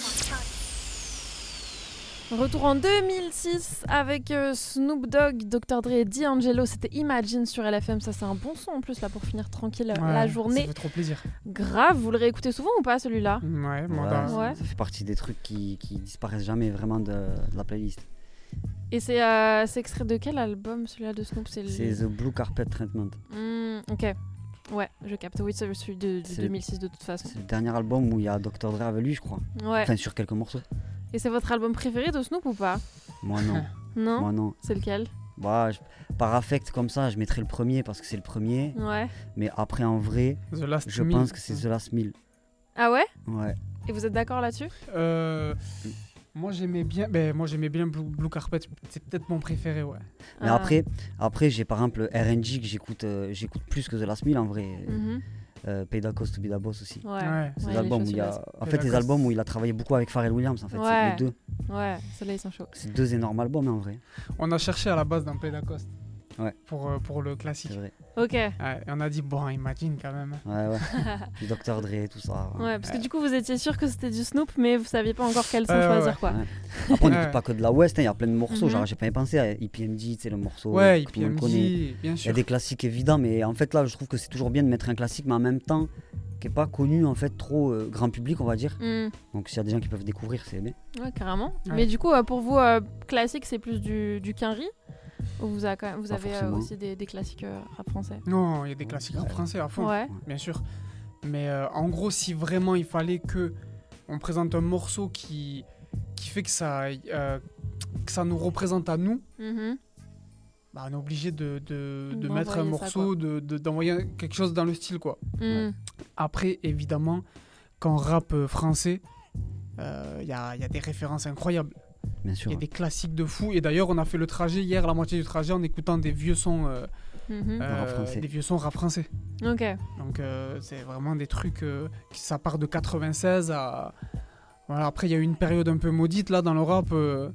Retour en deux mille six avec euh, Snoop Dogg, docteur Dre et D'Angelo. C'était Imagine sur L F M. Ça, c'est un bon son en plus là pour finir tranquille Ouais, la journée. Ça fait trop plaisir. Grave, vous le réécoutez souvent ou pas celui-là? Ouais, moi, Ouais, dans- Ouais. Ça fait partie des trucs qui, qui disparaissent jamais vraiment de, de la playlist. Et c'est, euh, c'est extrait de quel album celui-là de Snoop? C'est, le... C'est The Blue Carpet Treatment. Mmh, ok. Ouais, je capte. Oui, c'est celui de, de C'est- deux mille six de toute façon. C'est le dernier album où il y a docteur Dre avec lui, je crois. Ouais. Enfin, sur quelques morceaux. Et c'est votre album préféré de Snoop ou pas? Moi, non. Non. Moi, non. C'est lequel? Bah, je- par affect comme ça, je mettrais le premier parce que c'est le premier. Ouais. Mais après, en vrai, The Last je Mille. pense que c'est The Last Mille. Ah ouais? Ouais. Et vous êtes d'accord là-dessus? Euh, moi j'aimais bien, ben moi j'aimais bien Blue, Blue Carpet, c'est peut-être mon préféré, ouais. Mais Ah. après, après j'ai par exemple R and G que j'écoute, euh, j'écoute plus que The Last Mille en vrai. Mhm. Euh, Pay Da Cost to Be Da Boss aussi. Ouais. Ouais. C'est Ouais, des les albums où choses il y a, basses. en Pay fait, Da les Cost. albums où il a travaillé beaucoup avec Pharrell Williams. En fait, Ouais. c'est les deux. Ouais, ceux-là ils sont chauds. C'est deux énormes albums en vrai. On a cherché à la base dans Play Lacoste. Ouais. Pour, euh, pour le classique. C'est vrai. Ok. Ouais, et on a dit, bon, imagine quand même. Ouais, ouais. Du docteur Dre, tout ça. Ouais, parce que du coup vous étiez sûr que c'était du Snoop, mais vous saviez pas encore quel son Ouais, ouais, choisir ouais. quoi. Ouais. Après, on n'écoute Ouais. pas que de la West, hein, il y a plein de morceaux. Mhm. Genre, j'ai pas pensé à E P M D, c'est le morceau Ouais, que tout le monde connaît. I P M D, bien Il y a sûr. des classiques évidents, mais en fait, là, je trouve que c'est toujours bien de mettre un classique, mais en même temps, qui n'est pas connu, en fait, trop euh, grand public, on va dire. Hmm. Donc, s'il y a des gens qui peuvent découvrir, c'est bien. Ouais, carrément. Ouais. Mais du coup, euh, pour vous, euh, classique, c'est plus du, du Quinry ou vous, avez quand même- vous Pas avez euh, forcément. aussi des, des classiques euh, rap français? Non, il y a des classiques Ouais. rap français à fond, Ouais. bien sûr. Mais euh, en gros, si vraiment il fallait que on présente un morceau qui, qui fait que ça, euh, que ça nous représente à nous, Mhm. bah, on est obligé de, de, de D'envoyer mettre un ça, morceau, de, de- d'envoyer quelque chose dans le style, quoi. Hmm. Après, évidemment, quand on rappe euh, français, il y, a, y a des références incroyables. Bien Il sûr. y a des classiques de fou. Et d'ailleurs, on a fait le trajet hier, la moitié du trajet, en écoutant des vieux sons, euh, Mhm. euh, Rap français. des vieux sons rap français. Ok. Donc, euh, c'est vraiment des trucs euh, qui ça part de quatre-vingt-seize à. Voilà, après, il y a eu une période un peu maudite là dans le rap. euh,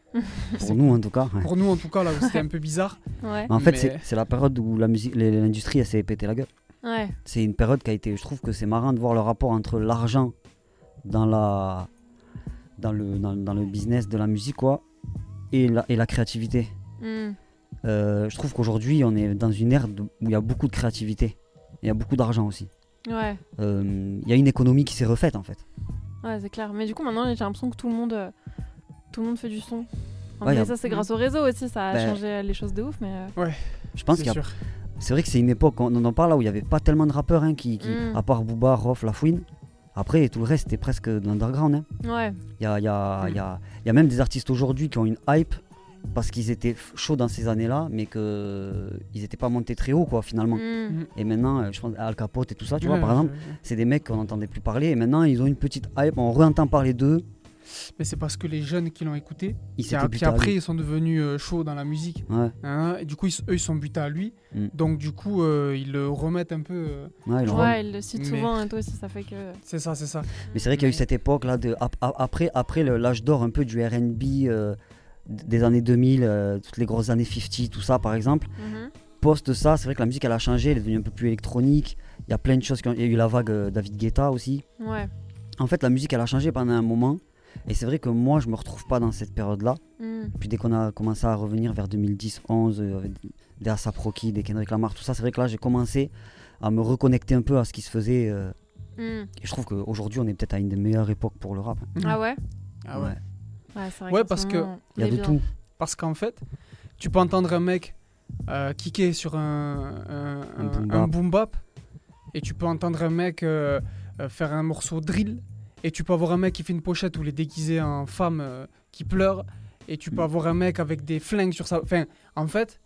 Pour nous, en tout cas. ouais. pour nous, en tout cas, là où c'était un peu bizarre. Ouais. Mais en fait, Mais- c'est- c'est la période où la musique, les- l'industrie, elle s'est pété la gueule. Ouais. C'est une période qui a été. Je trouve que c'est marrant de voir le rapport entre l'argent dans la dans le dans, dans le business de la musique, quoi, et la et la créativité. Hmm. Euh, je trouve qu'aujourd'hui, on est dans une ère de- où il y a beaucoup de créativité. Il y a beaucoup d'argent aussi. Ouais. Euh, Il y a une économie qui s'est refaite en fait. Ouais, c'est clair. Mais du coup, maintenant, j'ai l'impression que tout le monde, euh, tout le monde fait du son. En Ouais, mais y a- ça, c'est grâce au réseau aussi. Ça a Ben- changé les choses de ouf, mais. euh, Je pense C'est qu'il y a- sûr. c'est vrai que c'est une époque, on en parle là où il n'y avait pas tellement de rappeurs hein, qui, qui- Mm. à part Booba, Rof, La Fouine. Après, tout le reste, c'était presque de l'underground. hein. Ouais. Il y a, il y, a, Mm. il y, a, il y a même des artistes aujourd'hui qui ont une hype parce qu'ils étaient f- chauds dans ces années-là, mais qu'ils n'étaient pas montés très haut, quoi, finalement. Hmm. Et maintenant, euh, je pense à Al Capote et tout ça, tu vois, Ouais, par exemple, je- c'est des mecs qu'on n'entendait plus parler, et maintenant, ils ont une petite hype, on re-entend parler d'eux. Mais c'est parce que les jeunes qui l'ont écouté, Ils qui, s'étaient a- butés qui à après lui. ils sont devenus euh, chauds dans la musique. Ouais, Hein, et du coup, ils, s- eux, ils sont butés à lui. Mm. Donc, du coup, euh, ils le remettent un peu. euh, ouais, ils l'ont- Ouais, il le cite Mais- souvent et toi aussi, ça fait que. C'est ça, c'est ça. Mais c'est vrai qu'il y a eu Mais- cette époque-là, de, ap- ap- après, après le- l'âge d'or un peu du R and B euh, d- des années deux mille, euh, toutes les grosses années cinquante, tout ça par exemple. Mhm. Post ça, c'est vrai que la musique elle a changé, elle est devenue un peu plus électronique. Il y a plein de choses, qui ont- il y a eu la vague euh, David Guetta aussi. Ouais. En fait, la musique elle a changé pendant un moment. Et c'est vrai que moi je me retrouve pas dans cette période-là. Hmm. Puis dès qu'on a commencé à revenir vers deux mille dix, onze, euh, avec des A$ap Rocky, des Kendrick Lamar, tout ça, c'est vrai que là j'ai commencé à me reconnecter un peu à ce qui se faisait. euh, Hmm. et je trouve qu'aujourd'hui on est peut-être à une des meilleures époques pour le rap. Ah ouais? Ah ouais. Ouais, c'est vrai. Ouais, qu'en parce ce que moment, Il y a est de bien. tout. Parce qu'en fait, tu peux entendre un mec euh, kicker sur un, un, Un un- boom un bap. boom bap, et tu peux entendre un mec euh, euh, faire un morceau drill, et tu peux avoir un mec qui fait une pochette où il est déguisé en femme euh, qui pleure, et tu peux Mm. avoir un mec avec des flingues sur sa. Enfin, en fait,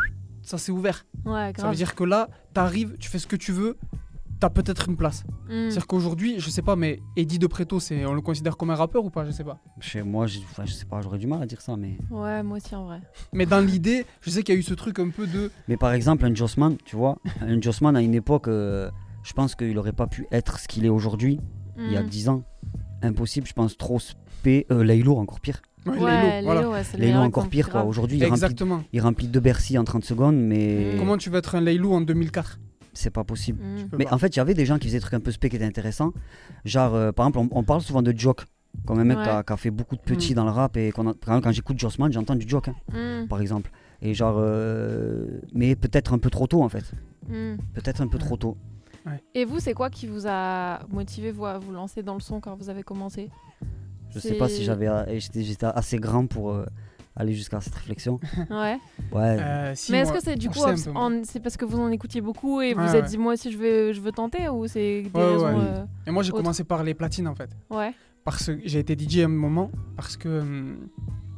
ça c'est ouvert. Ouais, Ça veut grave. dire que là, t'arrives, tu fais ce que tu veux, t'as peut-être une place. Hmm. C'est-à-dire qu'aujourd'hui, je sais pas, mais Eddie De Preto, c'est, on le considère comme un rappeur ou pas? Je sais pas. Chez moi, j'ai- enfin, je sais pas, j'aurais du mal à dire ça, mais. Ouais, moi aussi en vrai. Mais dans l'idée, je sais qu'il y a eu ce truc un peu de. Mais par exemple, un Jossman, tu vois, un Jossman à une époque, euh, je pense qu'il aurait pas pu être ce qu'il est aujourd'hui, il y a Hmm. dix ans. Impossible, je pense trop spé. Euh, Laylo, encore pire. Ouais, Ouais, Laylo, voilà. Léo, ouais, c'est le Laylo, meilleur encore exemple, pire, quoi. grave. Aujourd'hui, il remplit, Exactement. il remplit deux Bercy en trente secondes, mais Mm. Comment tu veux être un Laylou en deux mille quatre? c'est pas possible. Hmm. peux Mais pas. en fait, il y avait des gens qui faisaient des trucs un peu spé qui étaient intéressants. Genre, euh, par exemple, on, on parle souvent de Joke, comme un mec Ouais. qui, a, qui a fait beaucoup de petits Mm. dans le rap. Et qu'on a- par exemple, quand j'écoute Jossman, j'entends du Joke, hein, Hmm. par exemple. Et genre, euh, mais peut-être un peu trop tôt en fait. Hmm. Peut-être un peu trop tôt. Et vous, c'est quoi qui vous a motivé vous, à vous lancer dans le son quand vous avez commencé? Je sais pas si C'est- j'avais, euh, j'étais, j'étais assez grand pour euh, aller jusqu'à cette réflexion. Ouais. Ouais. Euh, si, Mais est-ce moi- que c'est du je coup sais un en- peu, moi. en- c'est parce que vous en écoutiez beaucoup et vous Ouais, vous êtes ouais. dit moi aussi je veux je veux tenter ou c'est des Ouais, raisons ouais. euh, Et moi, j'ai autre. commencé par les platines en fait. Ouais. Parce que j'ai été D J à un moment, parce que hum,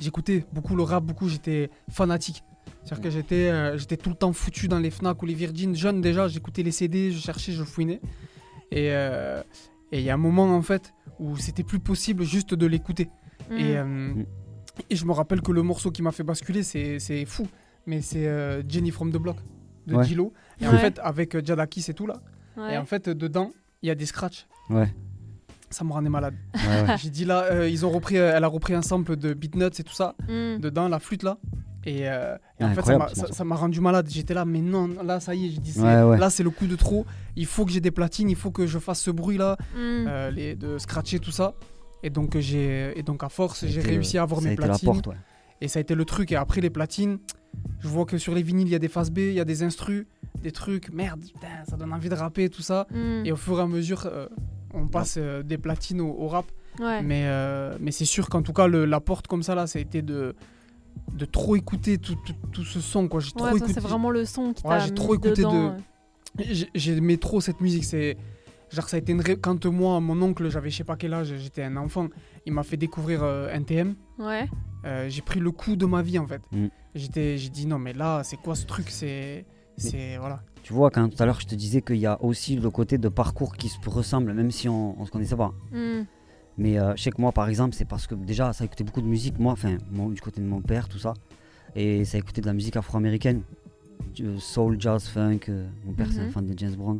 j'écoutais beaucoup le rap, beaucoup, j'étais fanatique. C'est-à-dire que j'étais, euh, j'étais tout le temps foutu dans les Fnac ou les Virgin. Jeune déjà, j'écoutais les C D, je cherchais, je fouinais. Et euh, et il y a un moment en fait où c'était plus possible juste de l'écouter. Mmh. Et, euh, et je me rappelle que le morceau qui m'a fait basculer, c'est, c'est fou, mais c'est euh, Jenny from the Block de ouais. Djilo. Et ouais. en fait, avec euh, Jadakis et tout là. Ouais. Et en fait, dedans, il y a des scratchs. Ouais. Ça me rendait malade. Ouais, ouais. J'ai dit là, euh, ils ont repris, euh, elle a repris un sample de Beatnuts et tout ça, Mm. dedans, la flûte là. Et, euh, et Ah, en fait, ça m'a, ce ça, morceau. ça m'a rendu malade. J'étais là, mais non, là, ça y est, j'ai dit, c'est, Ouais, ouais. là, c'est le coup de trop. Il faut que j'ai des platines, il faut que je fasse ce bruit là, Mm. euh, les, de scratcher tout ça. Et donc, j'ai, et donc à force, Ça a j'ai été, réussi à avoir ça a mes été la platines. porte, ouais. Et ça a été le truc. Et après, les platines, je vois que sur les vinyles, il y a des faces B, il y a des instrus, des trucs. Merde, putain, ça donne envie de rapper, tout ça. Mm. Et au fur et à mesure, euh, on passe euh, des platines au, au rap. Ouais. Mais, euh, mais c'est sûr qu'en tout cas, le, la porte comme ça, là, ça a été de, de trop écouter tout, tout, tout ce son. Quoi. J'ai Ouais, trop toi, écouté. c'est vraiment le son qui Ouais, t'a j'ai mis trop écouté dedans. de- J'ai- J'aimais trop cette musique. C'est... Genre, ça a été une ré- Quand moi, mon oncle, j'avais je sais pas quel âge, j'étais un enfant, il m'a fait découvrir euh, N T M. Ouais. Euh, j'ai pris le coup de ma vie en fait. Mm. J'étais, j'ai dit non, mais là, c'est quoi ce truc? C'est. c'est voilà. Tu vois, quand tout à l'heure je te disais qu'il y a aussi le côté de parcours qui se ressemble, même si on ne se connaissait pas. Mm. Mais euh, je sais que moi, par exemple, c'est parce que déjà, ça écoutait beaucoup de musique, moi, enfin, mon- du côté de mon père, tout ça. Et ça écoutait de la musique afro-américaine, du soul, jazz, funk. euh, mon père, c'est un Mhm. fan de James Brown.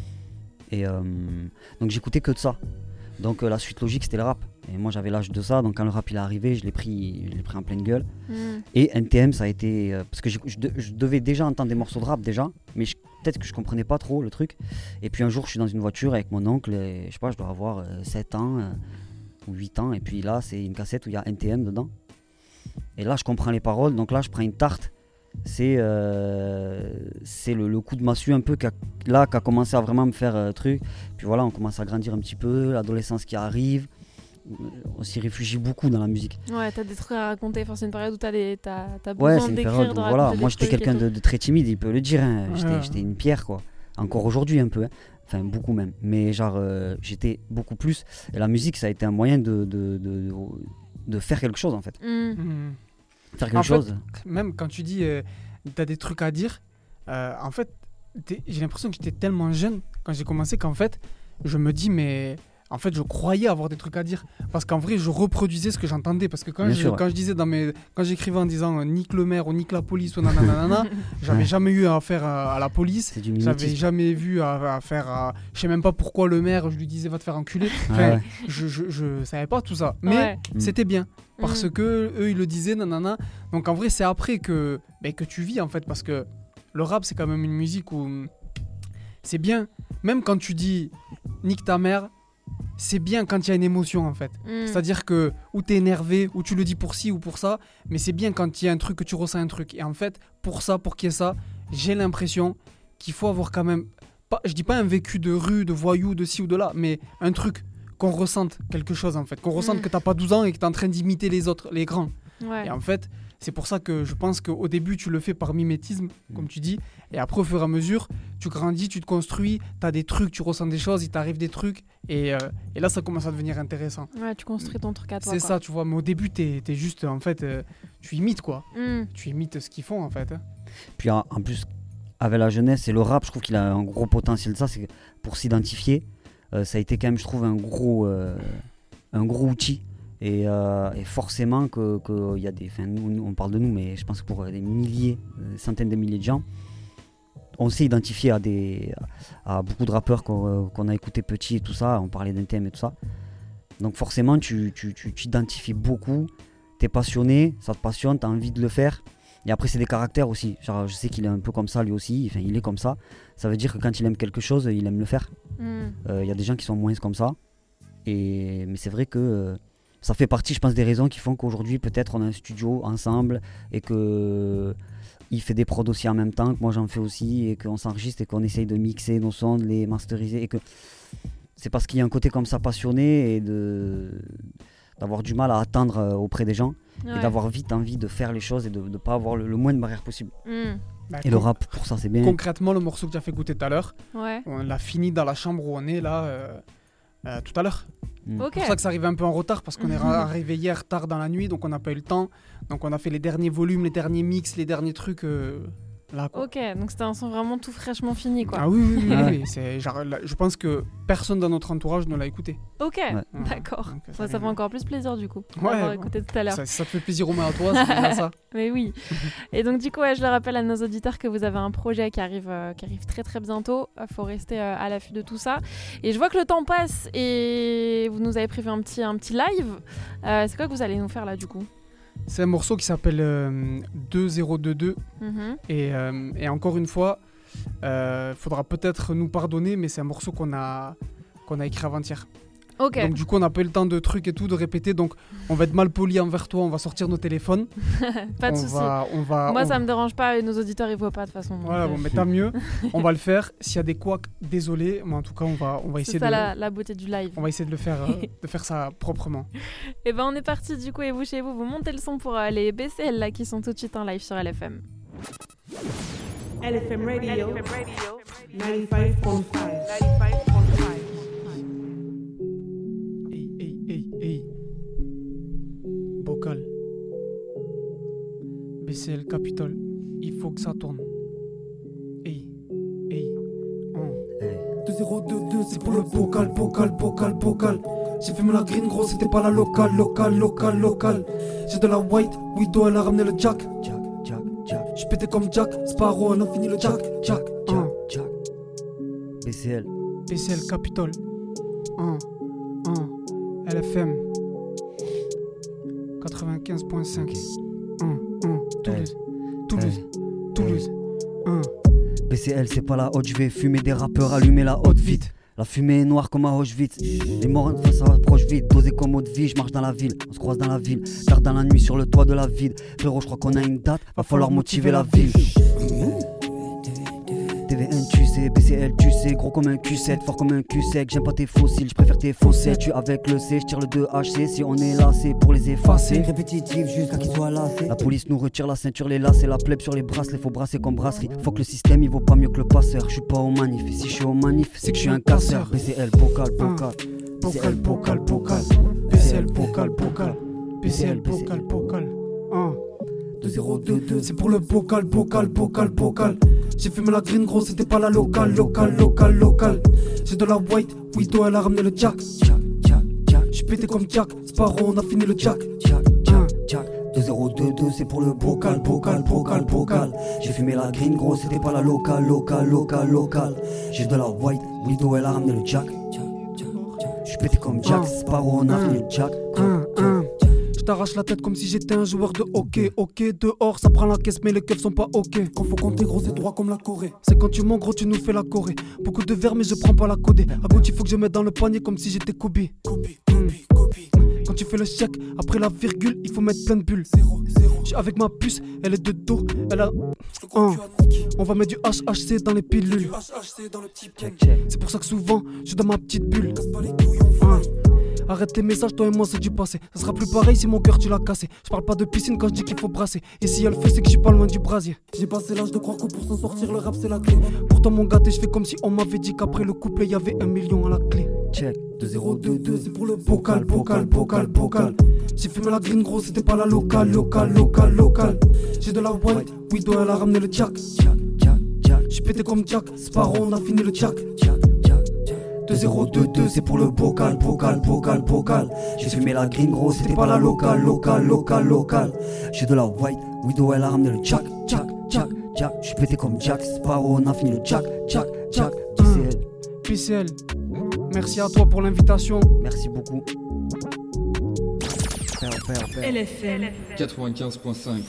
Et euh, donc j'écoutais que de ça. Donc euh, la suite logique, c'était le rap. Et moi, j'avais l'âge de ça, donc quand le rap il est arrivé, je l'ai pris, je l'ai pris en pleine gueule. Mm. Et N T M, ça a été. euh, parce que je, je de- je devais déjà entendre des morceaux de rap déjà, mais je- peut-être que je comprenais pas trop le truc. Et puis un jour, je suis dans une voiture avec mon oncle, et, je sais pas, je dois avoir euh, sept ans euh, ou huit ans, et puis là, c'est une cassette où il y a N T M dedans. Et là, je comprends les paroles, donc là, je prends une tarte. C'est euh, c'est le, le coup de massue un peu qui a, là, qui a commencé à vraiment me faire euh, truc. Puis voilà, on commence à grandir un petit peu, l'adolescence qui arrive. On s'y réfugie beaucoup dans la musique. Ouais, t'as des trucs à raconter. Enfin, c'est une période où t'as, des, t'as, t'as Ouais, besoin c'est une d'écrire, période de où raconter voilà, des moi j'étais trucs et quelqu'un tout. de, de très timide, il peut le dire. Hein. Ouais. J'étais, j'étais une pierre quoi. Encore aujourd'hui un peu, hein. Enfin beaucoup même. Mais genre euh, j'étais beaucoup plus. Et la musique ça a été un moyen de, de, de, de, de faire quelque chose en fait. Mm. Mhm. Faire quelque En fait, chose. Même quand tu dis euh, t'as des trucs à dire, euh, en fait, t'es- j'ai l'impression que j'étais tellement jeune quand j'ai commencé qu'en fait, je me dis, mais en fait, je croyais avoir des trucs à dire. Parce qu'en vrai, je reproduisais ce que j'entendais. Parce que quand, Bien je, sûr, ouais. quand je disais dans mes. Quand j'écrivais en disant euh, nique le maire ou nique la police ou nanana, j'avais Ouais. jamais eu affaire à, à la police. C'est du J'avais mimétisme. jamais vu à, à faire à... Je sais même pas pourquoi le maire, je lui disais va te faire enculer. Ah Enfin, ouais. je, je, je savais pas tout ça. Mais Ouais. Mm. c'était bien. Parce Mm. que eux, ils le disaient, nanana. Donc en vrai, c'est après que, ben, que tu vis en fait. Parce que le rap, c'est quand même une musique où c'est bien. Même quand tu dis nique ta mère, c'est bien quand il y a une émotion en fait. Mm. C'est-à-dire que ou t'es énervé, ou tu le dis pour ci ou pour ça, mais c'est bien quand il y a un truc que tu ressens un truc. Et en fait, pour ça, pour qu'il y ait ça, j'ai l'impression qu'il faut avoir quand même, pas, je dis pas un vécu de rue, de voyou, de ci ou de là, mais un truc qu'on ressente quelque chose en fait, qu'on ressente Mm. que t'as pas douze ans et que t'es en train d'imiter les autres, les grands. Ouais. Et en fait, c'est pour ça que je pense qu'au début, tu le fais par mimétisme, comme tu dis. Et après, au fur et à mesure, tu grandis, tu te construis, tu as des trucs, tu ressens des choses, il t'arrive des trucs. Et, euh, et là, ça commence à devenir intéressant. Ouais, tu construis ton truc à toi. C'est quoi. ça, tu vois. Mais au début, tu es juste, en fait, euh, tu imites, quoi. Mm. Tu imites ce qu'ils font, en fait. hein. Puis en en plus, avec la jeunesse et le rap, je trouve qu'il a un gros potentiel de ça. C'est que pour s'identifier, euh, ça a été quand même, je trouve, un gros, euh, un gros outil. Et, euh, et forcément que, que y a des, enfin, nous, nous, on parle de nous, mais je pense que pour des milliers, des centaines de milliers de gens, on s'est identifié à, des, à beaucoup de rappeurs qu'on, qu'on a écoutés petits et tout ça. On parlait d'N T M et tout ça. Donc forcément, tu, tu, tu t'identifies beaucoup. T'es passionné, ça te passionne, t'as envie de le faire. Et après, c'est des caractères aussi. Genre, je sais qu'il est un peu comme ça lui aussi. Enfin, il est comme ça. Ça veut dire que quand il aime quelque chose, il aime le faire. Il Mm. euh, y a des gens qui sont moins comme ça. Et, mais c'est vrai que euh, ça fait partie, je pense, des raisons qui font qu'aujourd'hui, peut-être, on a un studio ensemble et que euh, il fait des prods aussi en même temps, que moi j'en fais aussi, et qu'on s'enregistre et qu'on essaye de mixer nos sons, de les masteriser. Et que c'est parce qu'il y a un côté comme ça passionné et de, d'avoir du mal à attendre euh, auprès des gens Ouais. et d'avoir vite envie de faire les choses et de ne pas avoir le, le moins de barrières possible. Mm. Bah, Et le con- rap, pour ça, c'est bien. Concrètement, le morceau que tu as fait goûter tout à l'heure, Ouais. on l'a fini dans la chambre où on est là, euh, euh, tout à l'heure. Mm. Ok. C'est pour ça que ça arrivait un peu en retard parce qu'on est ra- arrivé hier tard dans la nuit, donc on n'a pas eu le temps. Donc on a fait les derniers volumes, les derniers mix, les derniers trucs euh, là. Quoi. Ok, donc c'était un son vraiment tout fraîchement fini quoi. Ah oui, oui, oui, Ah oui, c'est genre, là, je pense que personne dans notre entourage ne l'a écouté. Ok, Ouais. d'accord. Donc, Ouais, ça fait arrive. encore plus plaisir du coup. Ouais, d'avoir bon. écouté tout à l'heure. Ça, ça te fait plaisir au moins à toi, c'est déjà ça. Mais oui. Et donc du coup, ouais, je le rappelle à nos auditeurs que vous avez un projet qui arrive, euh, qui arrive très très bientôt. Il faut rester euh, à l'affût de tout ça. Et je vois que le temps passe et vous nous avez prévu un petit, un petit live. Euh, c'est quoi que vous allez nous faire là du coup? C'est un morceau qui s'appelle euh, deux zéro deux deux. Mhm. Et, euh, et encore une fois, il euh, faudra peut-être nous pardonner, mais c'est un morceau qu'on a, qu'on a écrit avant-hier. Ok. Donc du coup, on n'a pas eu le temps de trucs et tout, de répéter. Donc on va être mal poli envers toi, on va sortir nos téléphones. Pas de on soucis. Va, on va, Moi, on- ça me dérange pas et nos auditeurs ils voient pas de toute façon. donc, Voilà, euh, bon, mais tant mieux. On va le faire. S'il y a des couacs, désolé. Mais en tout cas, on va, on va c'est essayer ça de, la, la beauté du live. on va essayer de le faire, euh, de faire ça proprement. Et ben on est parti du coup et vous chez vous, vous montez le son pour euh, les B C L là qui sont tout de suite en live sur L F M. L F M Radio, ninety-five point five. Hey, hey, hey, hey. Bocal. B C L Capitol. Il faut que ça tourne. Hey, hey. hum. deux zéro deux deux, c'est pour le bocal, bocal, bocal, bocal. J'ai fait la green, gros, c'était pas la locale, locale, locale, locale. J'ai de la white, Widow, elle a ramené le jack. Jack, jack, jack. J'suis pété comme Jack, Sparrow, elle a fini le jack, jack, jack, Hum. jack. B C L. B C L Capitol. un, un. L F M. quatre-vingt-quinze point cinq. un, un. Toulouse. Toulouse. Toulouse. un. B C L, c'est pas la haute, je vais fumer des rappeurs, allumer la haute vite. La fumée est noire comme un Auschwitz. Les morts en face s'approchent vite, dosé comme eau de vie, je marche dans la ville, on se croise dans la ville. Garde dans la nuit sur le toit de la ville. Frérot, je crois qu'on a une date, va falloir motiver la ville. T V N tu sais, B C L tu sais, gros comme un Q sept, fort comme un Q sec. J'aime pas tes fossiles, je préfère tes fossés. Tu avec le C, je tire le deux H C. Si on est là, c'est pour les effacer. Répétitif jusqu'à qu'ils soient lassés. La police nous retire la ceinture, les lacets, la plèbe sur les bracelets, faut brasser comme brasserie. Faut que le système il vaut pas mieux que le passeur. Je suis pas au manif, et si je suis au manif, c'est que je suis un casseur. B C L, bocal, bocal. B C L, bocal, bocal. B C L, bocal, bocal. B C L, bocal, bocal. un. deux zéro deux deux, c'est pour le bocal, bocal, bocal, bocal. J'ai fumé la green, gros, c'était pas la locale, locale, locale, locale. J'ai de la white, Widow, elle a ramené le jack. Jack, jack, jack. J'suis pété comme Jack, Sparrow, on a fini le jack. Jack, jack, jack. deux zéro deux deux, c'est pour le bocal, bocal, bocal, bocal. J'ai fumé la green, gros, c'était pas la locale, locale, locale, locale. J'ai de la white, Widow, elle a ramené le jack. Jack, jack, jack. J'suis pété comme Jack, Sparrow, on a fini le jack. un, un. Je t'arrache la tête comme si j'étais un joueur de hockey. Ok, dehors, ça prend la caisse, mais les keufs sont pas ok. Quand faut compter, gros, c'est droit comme la Corée. C'est quand tu mens, gros, tu nous fais la Corée. Beaucoup de verres, mais je prends pas la codée. À gauche, il faut que je mette dans le panier comme si j'étais Kobe. Kobe, Kobe, Kobe. Quand tu fais le chèque, après la virgule, il faut mettre plein de bulles. Zéro, zéro. J'suis avec ma puce, elle est de dos, elle a un. On va mettre du H H C dans les pilules. H H C dans le petit pen. C'est pour ça que souvent, je suis dans ma petite bulle. Casse pas les couilles, on Un. Arrête les messages, toi et moi c'est du passé. Ça sera plus pareil si mon cœur tu l'as cassé. Je parle pas de piscine quand je dis qu'il faut brasser. Et si elle fait, c'est que je suis pas loin du brasier. J'ai passé l'âge de croire que pour s'en sortir, le rap c'est la clé. Pourtant mon gâté, je fais comme si on m'avait dit qu'après le couplet y avait un million à la clé. Check. deux zéro deux deux, c'est pour le bocal, bocal, bocal, bocal. J'ai fumé la green, gros, c'était pas la locale, locale, locale, locale. J'ai de la white, Widow, elle a ramené le jack. Jack, jack, jack. J'suis pété comme Jack, Sparrow, on a fini le jack. Jack, jack, jack. deux zéro deux deux, c'est pour le bocal, bocal, bocal, bocal. J'ai fumé la green, gros, c'était pas la locale, locale, locale, locale. J'ai de la white, Widow, elle a ramené le jack, jack, jack, jack. J'suis pété comme Jack, Sparrow, on a fini le jack, jack, jack. B C L. P C L, merci à toi pour l'invitation. Merci beaucoup. Père, père, père. L F M quatre-vingt-quinze point cinq.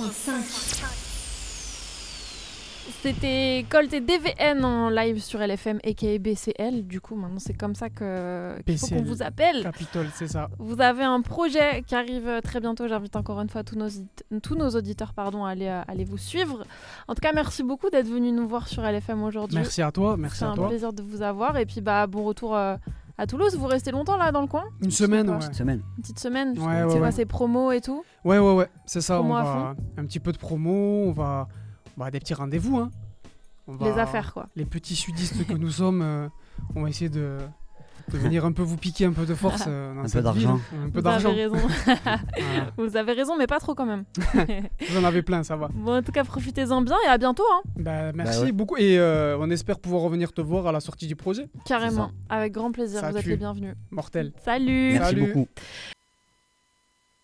C'était Colt et D V N en live sur L F M aka B C L. Du coup, maintenant c'est comme ça que qu'il faut qu'on B C L. vous appelle. Capitole, c'est ça. Vous avez un projet qui arrive très bientôt. J'invite encore une fois tous nos, tous nos auditeurs pardon, à aller, à aller vous suivre. En tout cas, merci beaucoup d'être venus nous voir sur L F M aujourd'hui. Merci à toi, merci C'est à un toi. plaisir de vous avoir. Et puis, bah, bon retour euh, à Toulouse. Vous restez longtemps là dans le coin? Une semaine, pas. ouais. Cette semaine. Une petite semaine? Ouais, C'est ouais, quoi, ouais. ces promos et tout? Ouais, ouais, ouais, c'est ça. Promo On à va un petit peu de promo, on va, bah, des petits rendez-vous, hein. On va- Les affaires, quoi. Les petits sudistes que nous sommes, euh, on va essayer de, de venir un peu vous piquer un peu de force euh, dans Un peu cette d'argent. ville. Un peu Vous d'argent. avez raison. Voilà. Vous avez raison, mais pas trop quand même. Vous en avez plein, ça va. Bon, en tout cas, profitez-en bien et à bientôt. Hein. Bah, merci Bah ouais. beaucoup et euh, on espère pouvoir revenir te voir à la sortie du projet. Carrément, avec grand plaisir. Ça Vous êtes tue. les bienvenus. Mortel. Salut. Merci Salut. beaucoup.